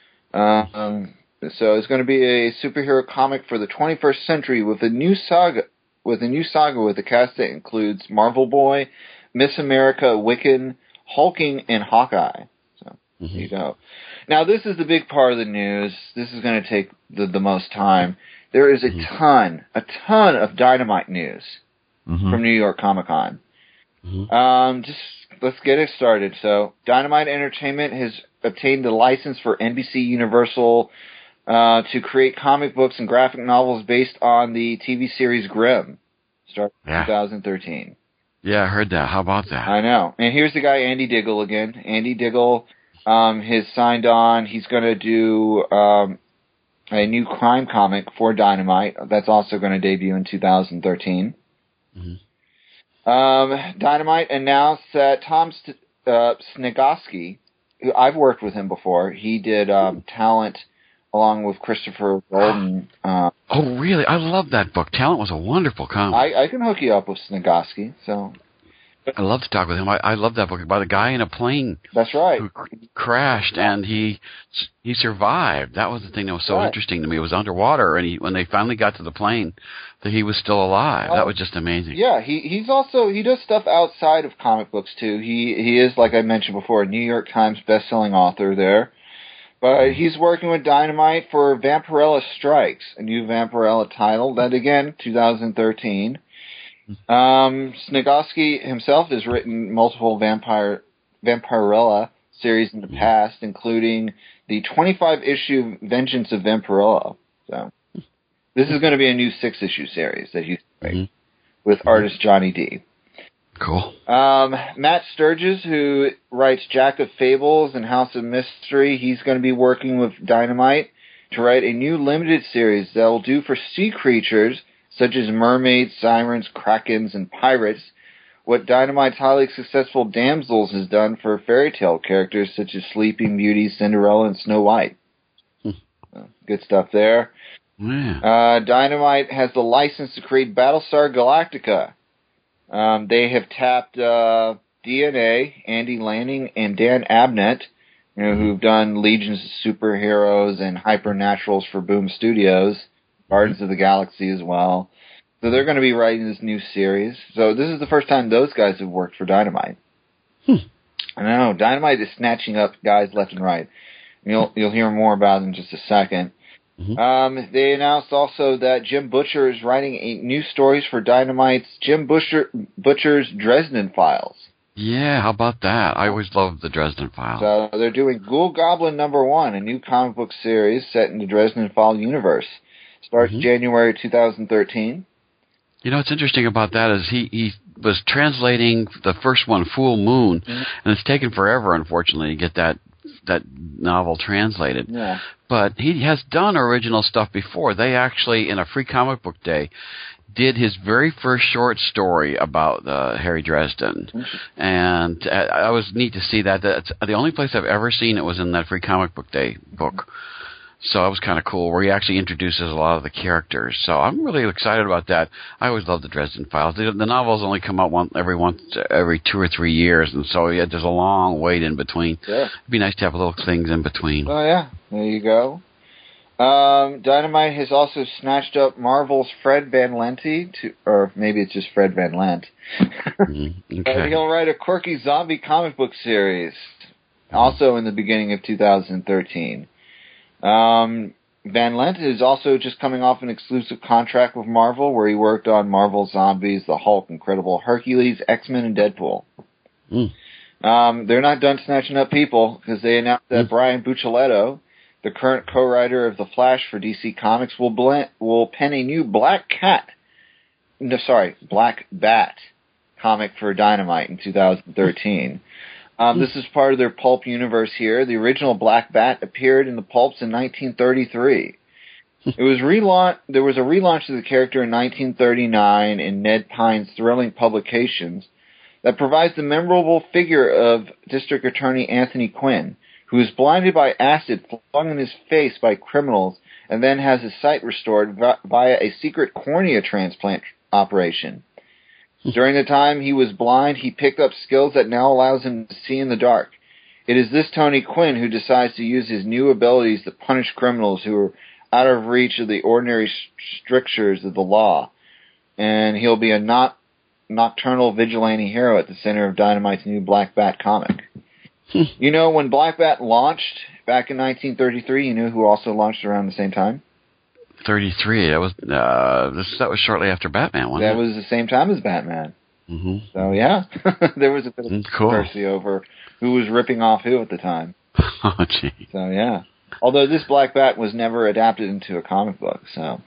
[SPEAKER 8] So it's going to be a superhero comic for the 21st century with a new saga with a cast that includes Marvel Boy, Miss America, Wiccan, Hulking, and Hawkeye. So there you go. Now, this is the big part of the news. This is going to take the most time. There is a ton of Dynamite news from New York Comic Con. Just let's get it started. So, Dynamite Entertainment has obtained a license for NBC Universal to create comic books and graphic novels based on the TV series Grimm, starting in 2013.
[SPEAKER 2] Yeah, I heard that. How about that?
[SPEAKER 8] I know. And here's the guy, Andy Diggle, again. Andy Diggle has signed on. He's going to do a new crime comic for Dynamite. That's also going to debut in 2013. Dynamite announced that Tom Snigoski, who I've worked with him before, he did Talent along with Christopher Golden.
[SPEAKER 2] Oh, really? I love that book. Talent was a wonderful comic.
[SPEAKER 8] I can hook you up with Snigoski. So
[SPEAKER 2] I love to talk with him. I love that book about a guy in a plane.
[SPEAKER 8] That's right.
[SPEAKER 2] Who crashed and he survived. That was the thing that was so interesting to me. It was underwater, and when they finally got to the plane, that he was still alive. That was just amazing.
[SPEAKER 8] Yeah, he does stuff outside of comic books too. He is, like I mentioned before, a New York Times best-selling author there. But he's working with Dynamite for Vampirella Strikes, a new Vampirella title. That, again, 2013. Snigoski himself has written multiple Vampirella series in the past, including the 25-issue Vengeance of Vampirella. So this is going to be a new 6-issue series that he's doing with artist Johnny D.
[SPEAKER 2] Cool.
[SPEAKER 8] Matt Sturges, who writes Jack of Fables and House of Mystery, he's going to be working with Dynamite to write a new limited series that will do for sea creatures such as mermaids, sirens, krakens, and pirates what Dynamite's highly successful Damsels has done for fairy tale characters such as Sleeping Beauty, Cinderella, and Snow White. Good stuff there.
[SPEAKER 2] Yeah.
[SPEAKER 8] Dynamite has the license to create Battlestar Galactica. They have tapped DNA, Andy Lanning, and Dan Abnett, who've done Legions of Superheroes and Hypernaturals for Boom Studios, Guardians of the Galaxy as well. So they're going to be writing this new series. So this is the first time those guys have worked for Dynamite. I know, Dynamite is snatching up guys left and right. You'll hear more about it in just a second. They announced also that Jim Butcher is writing new stories for Dynamite's Jim Butcher's Dresden Files.
[SPEAKER 2] Yeah, how about that? I always loved the Dresden Files.
[SPEAKER 8] So they're doing Ghoul Goblin #1, a new comic book series set in the Dresden File universe. Starts January 2013.
[SPEAKER 2] You know what's interesting about that is he was translating the first one, Full Moon, and it's taken forever, unfortunately, to get that novel translated.
[SPEAKER 8] Yeah.
[SPEAKER 2] But he has done original stuff before. They actually, in a free comic book day, did his very first short story about Harry Dresden. And it was neat to see that. That's the only place I've ever seen it was in that free comic book day book. So that was kind of cool, where he actually introduces a lot of the characters. So I'm really excited about that. I always loved the Dresden Files. The novels only come out every 2 or 3 years, and so there's a long wait in between.
[SPEAKER 8] Yeah.
[SPEAKER 2] It'd be nice to have little things in between.
[SPEAKER 8] Oh, yeah. There you go. Dynamite has also snatched up Marvel's Fred Van Lente, or maybe it's just Fred Van Lent.
[SPEAKER 2] Okay.
[SPEAKER 8] He'll write a quirky zombie comic book series, also in the beginning of 2013. Van Lent is also just coming off an exclusive contract with Marvel, where he worked on Marvel Zombies, The Hulk, Incredible Hercules, X-Men, and Deadpool. They're not done snatching up people, because they announced that Brian Buccellato, the current co-writer of The Flash for DC Comics, will pen a new Black Bat comic for Dynamite in 2013. This is part of their pulp universe here. The original Black Bat appeared in the pulps in 1933. There was a relaunch of the character in 1939 in Ned Pine's Thrilling Publications that provides the memorable figure of District Attorney Anthony Quinn, who is blinded by acid flung in his face by criminals and then has his sight restored via a secret cornea transplant operation. During the time he was blind, he picked up skills that now allows him to see in the dark. It is this Tony Quinn who decides to use his new abilities to punish criminals who are out of reach of the ordinary strictures of the law. And he'll be a nocturnal vigilante hero at the center of Dynamite's new Black Bat comic. You know, when Black Bat launched back in 1933, you know who also launched around the same time?
[SPEAKER 2] 33. That was shortly after Batman, wasn't it?
[SPEAKER 8] That was the same time as Batman.
[SPEAKER 2] Mm-hmm.
[SPEAKER 8] So yeah, there was a bit of controversy over who was ripping off who at the time.
[SPEAKER 2] Oh, gee.
[SPEAKER 8] So yeah. Although this Black Bat was never adapted into a comic book, so.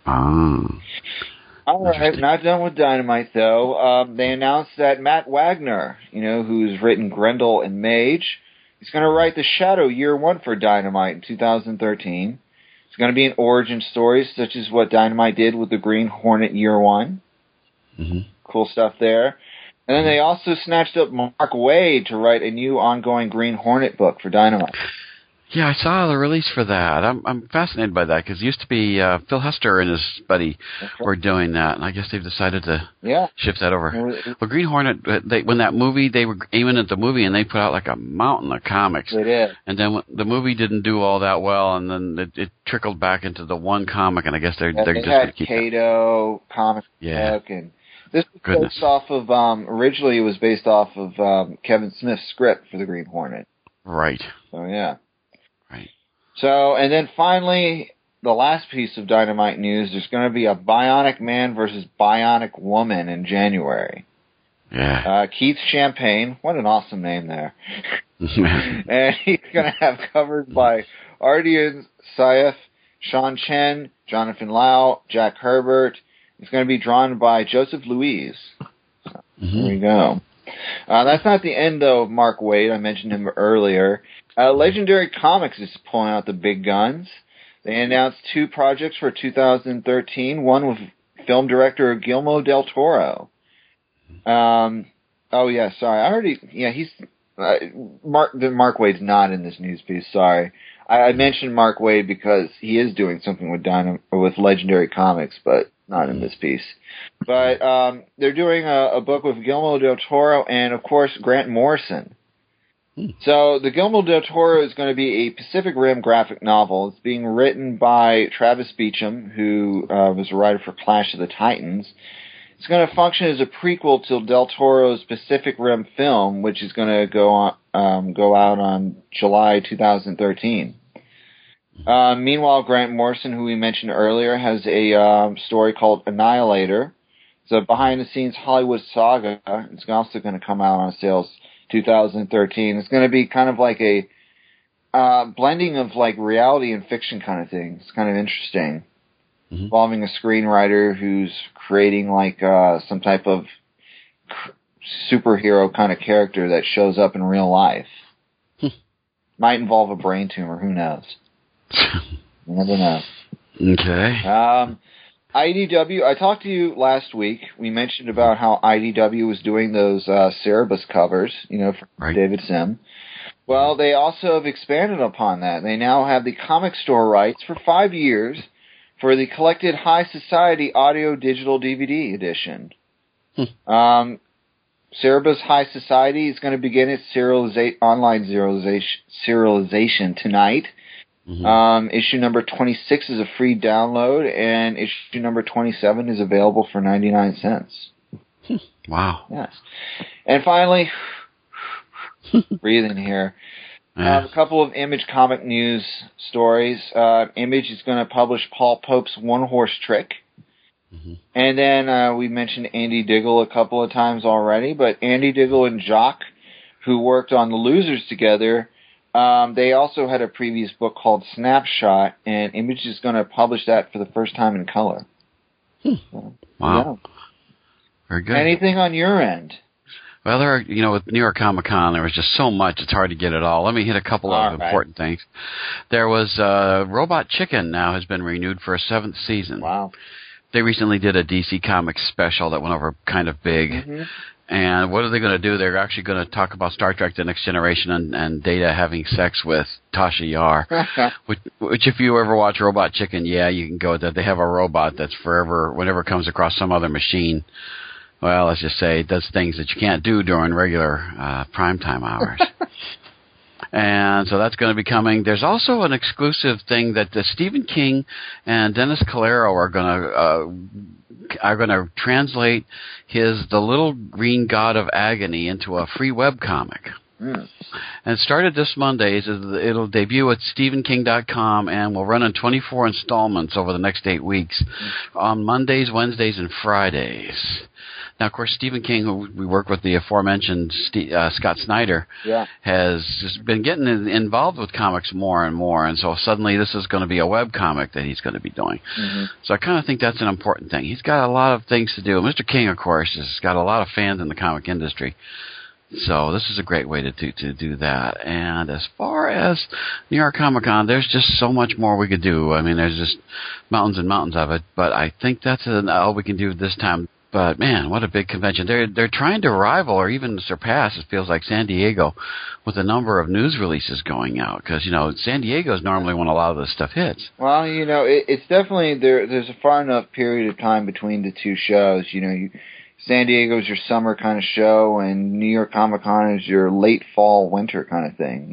[SPEAKER 8] All right, not done with Dynamite, though. They announced that Matt Wagner, who's written Grendel and Mage, he's going to write the Shadow Year 1 for Dynamite in 2013. It's going to be an origin story, such as what Dynamite did with the Green Hornet Year 1.
[SPEAKER 2] Mm-hmm.
[SPEAKER 8] Cool stuff there. And then they also snatched up Mark Waid to write a new ongoing Green Hornet book for Dynamite.
[SPEAKER 2] Yeah, I saw the release for that. I'm fascinated by that, because it used to be Phil Hester and his buddy were doing that, and I guess they've decided to shift that over. Well, Green Hornet, when that movie, they were aiming at the movie, and they put out like a mountain of comics.
[SPEAKER 8] They did.
[SPEAKER 2] And then the movie didn't do all that well, and then it trickled back into the one comic, and I guess they're just going to keep
[SPEAKER 8] Kato, comic book, and this was based off of, originally it was based off of Kevin Smith's script for the Green Hornet.
[SPEAKER 2] Right.
[SPEAKER 8] So, yeah.
[SPEAKER 2] Right.
[SPEAKER 8] So, and then finally, the last piece of Dynamite news, there's going to be a Bionic Man versus Bionic Woman in January.
[SPEAKER 2] Yeah.
[SPEAKER 8] Keith Champagne, what an awesome name there. And he's going to have covered by Ardian Syaf, Sean Chen, Jonathan Lau, Jack Herbert. It's going to be drawn by Joseph Louise. So, There we go. That's not the end, though, of Mark Waid. I mentioned him earlier. Legendary Comics is pulling out the big guns. They announced 2 projects for 2013, one with film director Guillermo del Toro. Mark Waid's not in this news piece, sorry. I mentioned Mark Waid because he is doing something with Legendary Comics, but not in this piece. But they're doing a book with Guillermo del Toro and, of course, Grant Morrison. So the Guillermo del Toro is going to be a Pacific Rim graphic novel. It's being written by Travis Beacham, who was a writer for Clash of the Titans. It's going to function as a prequel to Del Toro's Pacific Rim film, which is going to go out on July 2013. Meanwhile, Grant Morrison, who we mentioned earlier, has a story called Annihilator. It's a behind-the-scenes Hollywood saga. It's also going to come out on sales 2013. It's going to be kind of like a blending of like reality and fiction kind of thing. It's kind of interesting. Involving a screenwriter who's creating like some type of superhero kind of character that shows up in real life. Might involve a brain tumor. Who knows? You never know.
[SPEAKER 2] Okay.
[SPEAKER 8] IDW, I talked to you last week. We mentioned about how IDW was doing those Cerebus covers, for David Sim. Well, they also have expanded upon that. They now have the comic store rights for 5 years for the collected High Society audio digital DVD edition. Cerebus High Society is going to begin its online serialization tonight. Issue number 26 is a free download, and issue number 27 is available for 99 cents.
[SPEAKER 2] Wow.
[SPEAKER 8] Yes. And finally, breathing here, a couple of Image comic news stories. Image is going to publish Paul Pope's One Horse Trick. And then we mentioned Andy Diggle a couple of times already, but Andy Diggle and Jock, who worked on The Losers together, they also had a previous book called Snapshot, and Image is going to publish that for the first time in color. So,
[SPEAKER 2] wow.
[SPEAKER 8] Yeah.
[SPEAKER 2] Very good.
[SPEAKER 8] Anything on your end?
[SPEAKER 2] Well, with New York Comic Con, there was just so much, it's hard to get it all. Let me hit a couple of important things. There was Robot Chicken now has been renewed for a 7th season.
[SPEAKER 8] Wow.
[SPEAKER 2] They recently did a DC Comics special that went over kind of big. And what are they going to do? They're actually going to talk about Star Trek The Next Generation and Data having sex with Tasha Yar. which if you ever watch Robot Chicken, you can go with that. They have a robot that's forever, whenever it comes across some other machine, well, let's just say it does things that you can't do during regular primetime hours. And so that's going to be coming. There's also an exclusive thing that Stephen King and Dennis Calero are going to translate The Little Green God of Agony into a free web comic. And it started this Monday. It'll debut at StephenKing.com and will run in 24 installments over the next 8 weeks on Mondays, Wednesdays, and Fridays. Now, of course, Stephen King, who we work with, the aforementioned Scott Snyder, has been getting involved with comics more and more, and so suddenly this is going to be a web comic that he's going to be doing. So I kind of think that's an important thing. He's got a lot of things to do. Mr. King, of course, has got a lot of fans in the comic industry. So this is a great way to do that. And as far as New York Comic Con, there's just so much more we could do. I mean, there's just mountains and mountains of it. But I think that's all we can do this time. But man, what a big convention! They're trying to rival or even surpass, it feels like, San Diego with the number of news releases going out. Because San Diego is normally when a lot of this stuff hits.
[SPEAKER 8] Well, it's definitely there's a far enough period of time between the two shows. San Diego's your summer kind of show, and New York Comic Con is your late fall, winter kind of thing,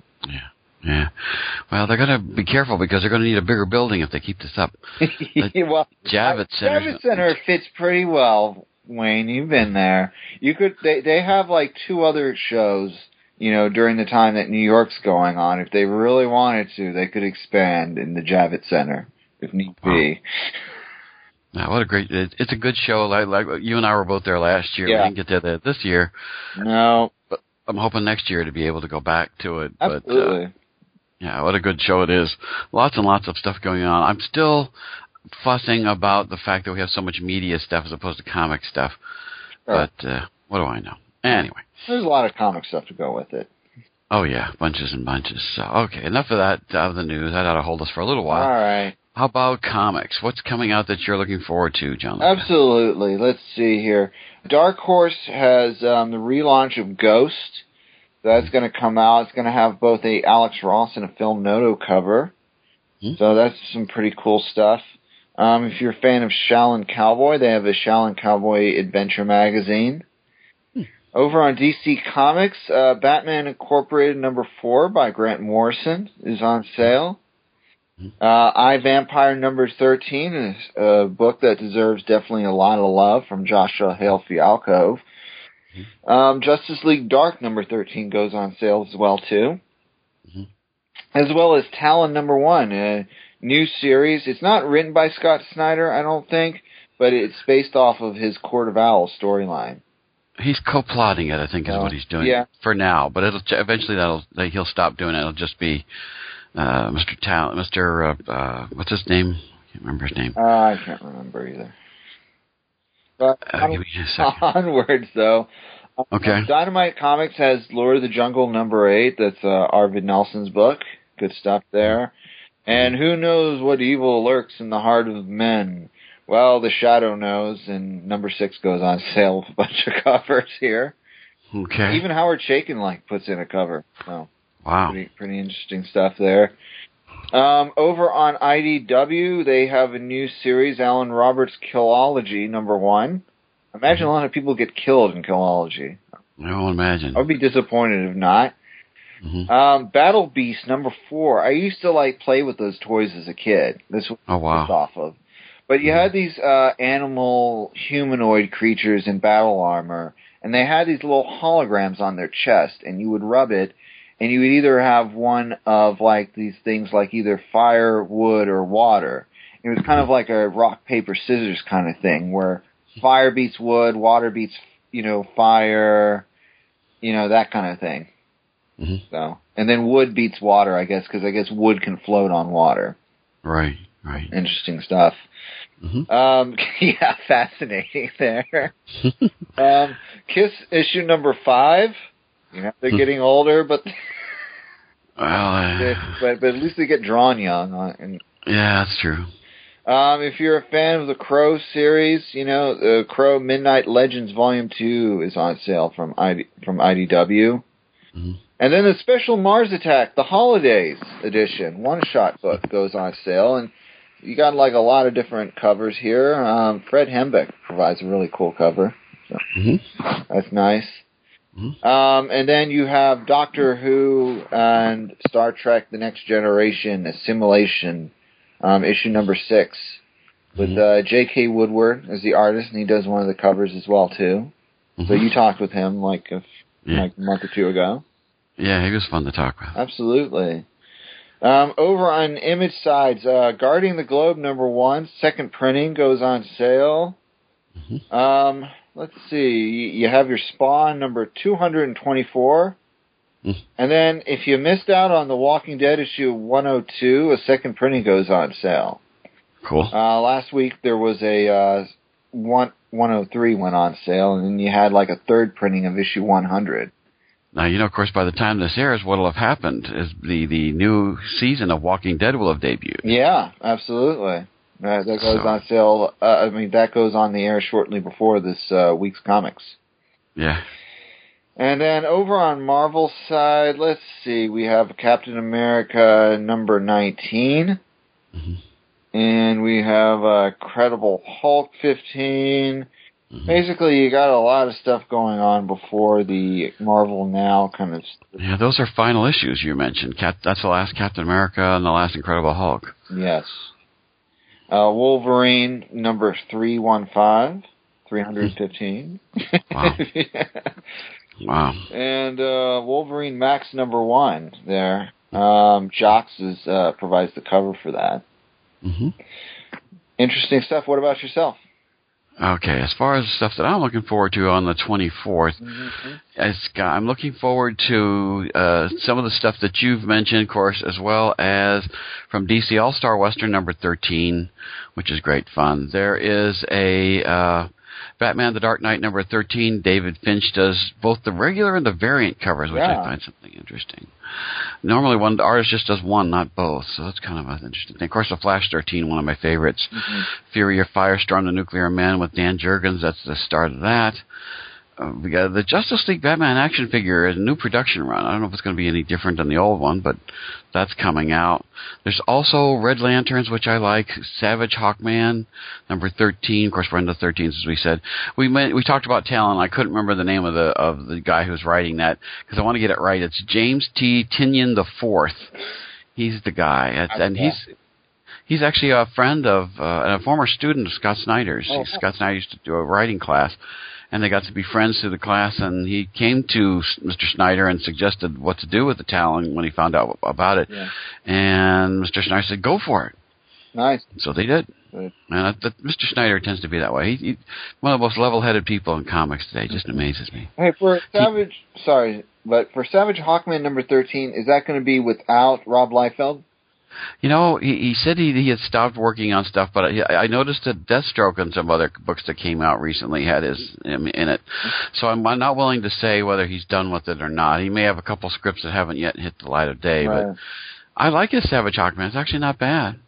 [SPEAKER 2] Yeah. Well, they're going to be careful because they're going to need a bigger building if they keep this up.
[SPEAKER 8] Well,
[SPEAKER 2] Javits
[SPEAKER 8] Center fits pretty well, Wayne. You've been there. They have like 2 other shows, during the time that New York's going on. If they really wanted to, they could expand in the Javits Center if need be.
[SPEAKER 2] Now, what a great! It's a good show. Like you and I were both there last year.
[SPEAKER 8] Yeah.
[SPEAKER 2] We didn't get there this year.
[SPEAKER 8] No,
[SPEAKER 2] but I'm hoping next year to be able to go back to it.
[SPEAKER 8] Absolutely.
[SPEAKER 2] But, yeah, what a good show it is. Lots and lots of stuff going on. I'm still fussing about the fact that we have so much media stuff as opposed to comic stuff.
[SPEAKER 8] Sure.
[SPEAKER 2] But what do I know? Anyway.
[SPEAKER 8] There's a lot of comic stuff to go with it.
[SPEAKER 2] Oh, yeah, bunches and bunches. So, okay, enough of that out of the news. That ought to hold us for a little while.
[SPEAKER 8] All right.
[SPEAKER 2] How about comics? What's coming out that you're looking forward to, John?
[SPEAKER 8] Absolutely. Let's see here. Dark Horse has the relaunch of Ghost. That's going to come out. It's going to have both a Alex Ross and a Phil Noto cover. So that's some pretty cool stuff. If you're a fan of Shaolin Cowboy, they have a Shaolin Cowboy Adventure magazine. Over on DC Comics, Batman Incorporated #4 by Grant Morrison is on sale. I, Vampire #13 is a book that deserves definitely a lot of love from Joshua Hale Fialkov. Justice League Dark #13 goes on sale as well, too. As well as Talon #1, a new series. It's not written by Scott Snyder, I don't think, but it's based off of his Court of Owls storyline.
[SPEAKER 2] He's co-plotting it, I think, is what he's doing for now. But eventually he'll stop doing it. It'll just be Mr. Talon, what's his name? I can't remember his name.
[SPEAKER 8] I can't remember either. But
[SPEAKER 2] give me a second.
[SPEAKER 8] Onwards, though.
[SPEAKER 2] Okay.
[SPEAKER 8] Dynamite Comics has Lord of the Jungle #8. That's Arvid Nelson's book. Good stuff there. And who knows what evil lurks in the heart of men? Well, the Shadow knows, and #6 goes on sale with a bunch of covers here.
[SPEAKER 2] Okay.
[SPEAKER 8] Even Howard Chaykin puts in a cover. So.
[SPEAKER 2] Wow.
[SPEAKER 8] Pretty interesting stuff there. Over on IDW, they have a new series, Alan Roberts' Killology, #1. Imagine a lot of people get killed in Killology.
[SPEAKER 2] I don't imagine.
[SPEAKER 8] I would be disappointed if not. Battle Beast #4. I used to play with those toys as a kid. This was off of. But you had these animal humanoid creatures in battle armor, and they had these little holograms on their chest, and you would rub it, and you would either have one of these things like either fire, wood, or water. It was kind of like a rock, paper, scissors kind of thing, where fire beats wood, water beats, fire, that kind of thing. So, and then wood beats water, I guess, because I guess wood can float on water.
[SPEAKER 2] Right.
[SPEAKER 8] Interesting stuff. Yeah, fascinating there. Kiss issue #5. They're getting older, but but at least they get drawn young.
[SPEAKER 2] Yeah, that's true.
[SPEAKER 8] If you're a fan of the Crow series, the Crow Midnight Legends Volume 2 is on sale from IDW. And then the Special Mars Attack, the Holidays edition, one-shot book goes on sale, and you got a lot of different covers here. Fred Hembeck provides a really cool cover, so that's nice. And then you have Doctor Who and Star Trek: The Next Generation Assimilation, issue #6, with J.K. Woodward as the artist, and he does one of the covers as well too. So you talked with him like a month or two ago.
[SPEAKER 2] Yeah, he was fun to talk with.
[SPEAKER 8] Absolutely. Over on Image Sides, Guarding the Globe #1, second printing goes on sale. Let's see, you have your Spawn #224. And then if you missed out on The Walking Dead issue 102, a second printing goes on sale.
[SPEAKER 2] Cool.
[SPEAKER 8] Last week there was a 103 went on sale, and then you had a third printing of issue 100.
[SPEAKER 2] Now, of course, by the time this airs, what will have happened is the new season of Walking Dead will have debuted.
[SPEAKER 8] Yeah, absolutely. That goes on sale. That goes on the air shortly before this week's comics.
[SPEAKER 2] Yeah.
[SPEAKER 8] And then over on Marvel's side, let's see, we have Captain America #19. And we have Incredible Hulk 15. Basically, you got a lot of stuff going on before the Marvel Now kind of...
[SPEAKER 2] Yeah, those are final issues you mentioned. That's the last Captain America and the last Incredible Hulk.
[SPEAKER 8] Yes. Wolverine #315, 315.
[SPEAKER 2] Wow. Wow.
[SPEAKER 8] And Wolverine Max #1 there. Jocks provides the cover for that. Interesting stuff. What about yourself?
[SPEAKER 2] Okay, as far as the stuff that I'm looking forward to on the 24th, I'm looking forward to some of the stuff that you've mentioned, of course, as well as from DC All-Star Western #13, which is great fun. There is a Batman the Dark Knight #13. David Finch does both the regular and the variant covers, which I find something interesting. Normally, one artist just does one, not both, so that's kind of an interesting thing. Of course, the Flash 13, one of my favorites. Fury of Firestorm, the Nuclear Man with Dan Jurgens, that's the start of that. We got the Justice League Batman action figure, a new production run. I don't know if it's going to be any different than the old one, but that's coming out. There's also Red Lanterns, which I like. Savage Hawkman, #13. Of course, we're into 13s, as we said. We talked about Talon. I couldn't remember the name of the guy who's writing that because I want to get it right. It's James T. Tinian IV. He's the guy, and he's actually a friend of and a former student of Scott Snyder's. Scott Snyder used to do a writing class. And they got to be friends through the class, and he came to Mr. Snyder and suggested what to do with the Talon when he found out about it. Yeah. And Mr. Snyder said, go for it.
[SPEAKER 8] Nice.
[SPEAKER 2] So they did. Good. And Mr. Snyder tends to be that way. He's one of the most level-headed people in comics today. Just amazes me.
[SPEAKER 8] Hey, for Savage Hawkman #13, is that going to be without Rob Liefeld?
[SPEAKER 2] He said he had stopped working on stuff, but I noticed that Deathstroke and some other books that came out recently had him in it. So I'm not willing to say whether he's done with it or not. He may have a couple scripts that haven't yet hit the light of day, but I like his Savage Hawkman. It's actually not bad.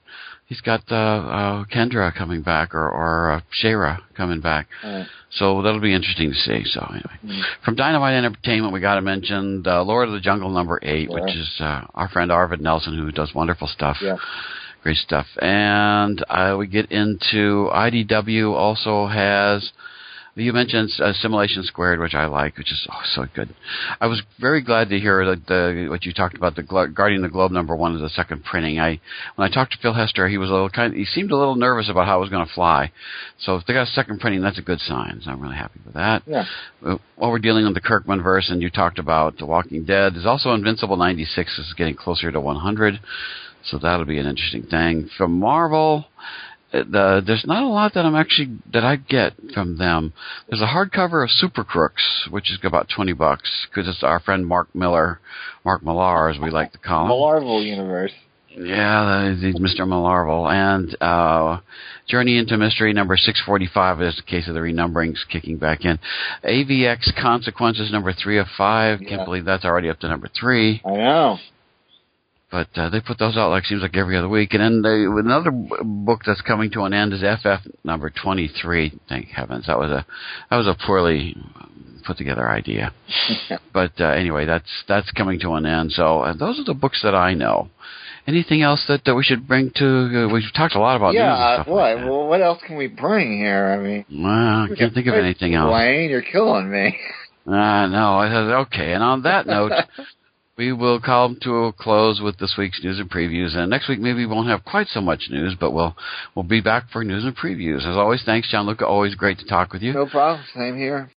[SPEAKER 2] He's got Kendra coming back, or Shayra coming back.
[SPEAKER 8] Right.
[SPEAKER 2] So that'll be interesting to see. So anyway, from Dynamite Entertainment, we got to mention Lord of the Jungle #8, which is our friend Arvid Nelson, who does wonderful stuff.
[SPEAKER 8] Yeah.
[SPEAKER 2] Great stuff. And we get into IDW also has, you mentioned Simulation Squared, which I like, which is so good. I was very glad to hear that what you talked about, the Guardian of the Globe #1 is the second printing. When I talked to Phil Hester, he was he seemed a little nervous about how it was going to fly. So if they got a second printing, that's a good sign. So I'm really happy with that.
[SPEAKER 8] Yeah.
[SPEAKER 2] While we're dealing with the Kirkman verse, and you talked about The Walking Dead, there's also Invincible 96 is getting closer to 100. So that'll be an interesting thing. From Marvel, there's not a lot that I get from them. There's a hardcover of Super Crooks, which is about $20, because it's our friend Mark Millar, as we like to call him.
[SPEAKER 8] Marvel Universe.
[SPEAKER 2] Yeah, he's Mr. Millarvel. And Journey into Mystery number 645 is the case of the renumberings kicking back in. AVX Consequences number 3 of 5.
[SPEAKER 8] Yeah.
[SPEAKER 2] Can't believe that's already up to number 3.
[SPEAKER 8] I know.
[SPEAKER 2] But they put those out seems like every other week. And then another book that's coming to an end is FF number 23. Thank heavens, that was a poorly put together idea. But anyway, that's coming to an end. So those are the books that I know. Anything else that we should bring to? We've talked a lot about news and stuff like that.
[SPEAKER 8] Well, what else can we bring here? I mean,
[SPEAKER 2] I can't think of anything else.
[SPEAKER 8] Wayne, you're killing me.
[SPEAKER 2] No, I said okay. And on that note. We will come to a close with this week's news and previews, and next week maybe we won't have quite so much news, but we'll be back for news and previews. As always, thanks, Gianluca. Always great to talk with you.
[SPEAKER 8] No problem. Same here.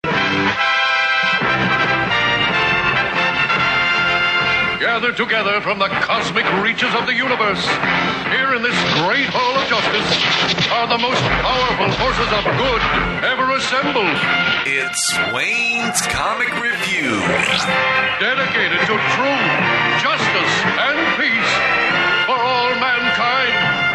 [SPEAKER 9] Gathered together from the cosmic reaches of the universe, here in this great hall of justice, are the most powerful forces of good ever assembled.
[SPEAKER 1] It's Wayne's Comic Review.
[SPEAKER 9] Dedicated to truth, justice, and peace for all mankind.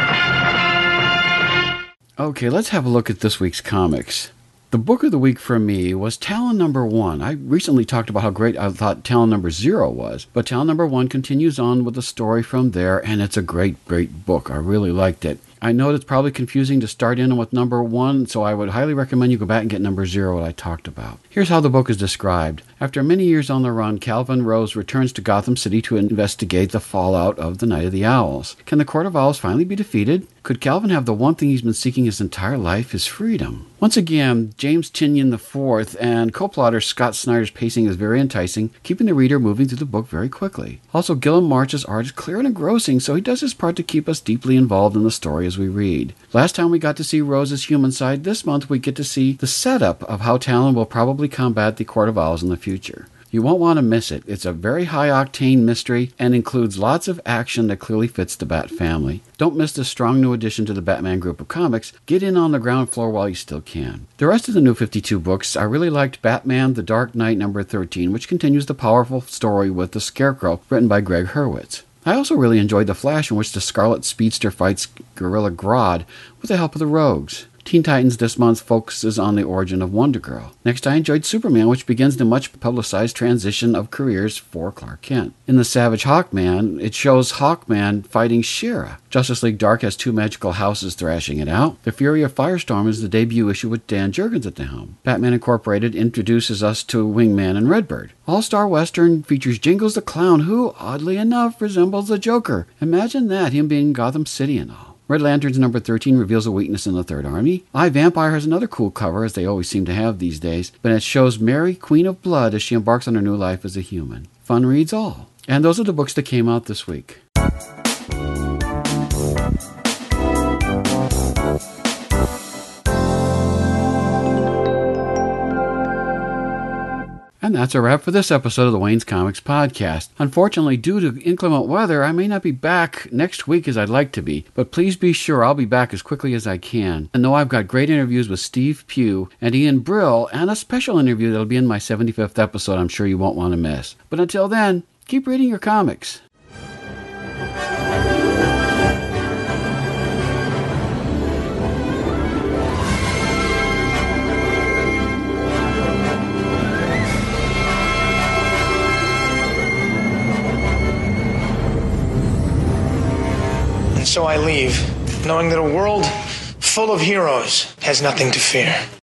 [SPEAKER 2] Okay, let's have a look at this week's comics. The book of the week for me was Talon #1. I recently talked about how great I thought Talon #0 was, but Talon #1 continues on with the story from there, and it's a great, great book. I really liked it. I know it's probably confusing to start in with #1, so I would highly recommend you go back and get #0, what I talked about. Here's how the book is described. After many years on the run, Calvin Rose returns to Gotham City to investigate the fallout of the Night of the Owls. Can the Court of Owls finally be defeated? Could Calvin have the one thing he's been seeking his entire life, his freedom? Once again, James Tynion IV and co-plotter Scott Snyder's pacing is very enticing, keeping the reader moving through the book very quickly. Also, Gilliam March's art is clear and engrossing, so he does his part to keep us deeply involved in the story as we read. Last time we got to see Rose's human side, this month we get to see the setup of how Talon will probably combat the Court of Owls in the future. You won't want to miss it. It's a very high-octane mystery and includes lots of action that clearly fits the Bat family. Don't miss this strong new addition to the Batman group of comics. Get in on the ground floor while you still can. The rest of the New 52 books, I really liked Batman The Dark Knight #13, which continues the powerful story with the Scarecrow, written by Greg Hurwitz. I also really enjoyed The Flash, in which the Scarlet Speedster fights Gorilla Grodd with the help of the Rogues. Teen Titans this month focuses on the origin of Wonder Girl. Next, I enjoyed Superman, which begins the much-publicized transition of careers for Clark Kent. In The Savage Hawkman, it shows Hawkman fighting She-Ra. Justice League Dark has two magical houses thrashing it out. The Fury of Firestorm is the debut issue with Dan Jurgens at the helm. Batman Incorporated introduces us to Wingman and Redbird. All-Star Western features Jingles the Clown, who, oddly enough, resembles the Joker. Imagine that, him being Gotham City and all. Red Lanterns #13 reveals a weakness in the Third Army. iVampire has another cool cover, as they always seem to have these days, but it shows Mary, Queen of Blood, as she embarks on her new life as a human. Fun reads all. And those are the books that came out this week. And that's a wrap for this episode of the Wayne's Comics Podcast. Unfortunately, due to inclement weather, I may not be back next week as I'd like to be, but please be sure I'll be back as quickly as I can. And though I've got great interviews with Steve Pugh and Ian Brill, and a special interview that'll be in my 75th episode I'm sure you won't want to miss. But until then, keep reading your comics.
[SPEAKER 10] So I leave, knowing that a world full of heroes has nothing to fear.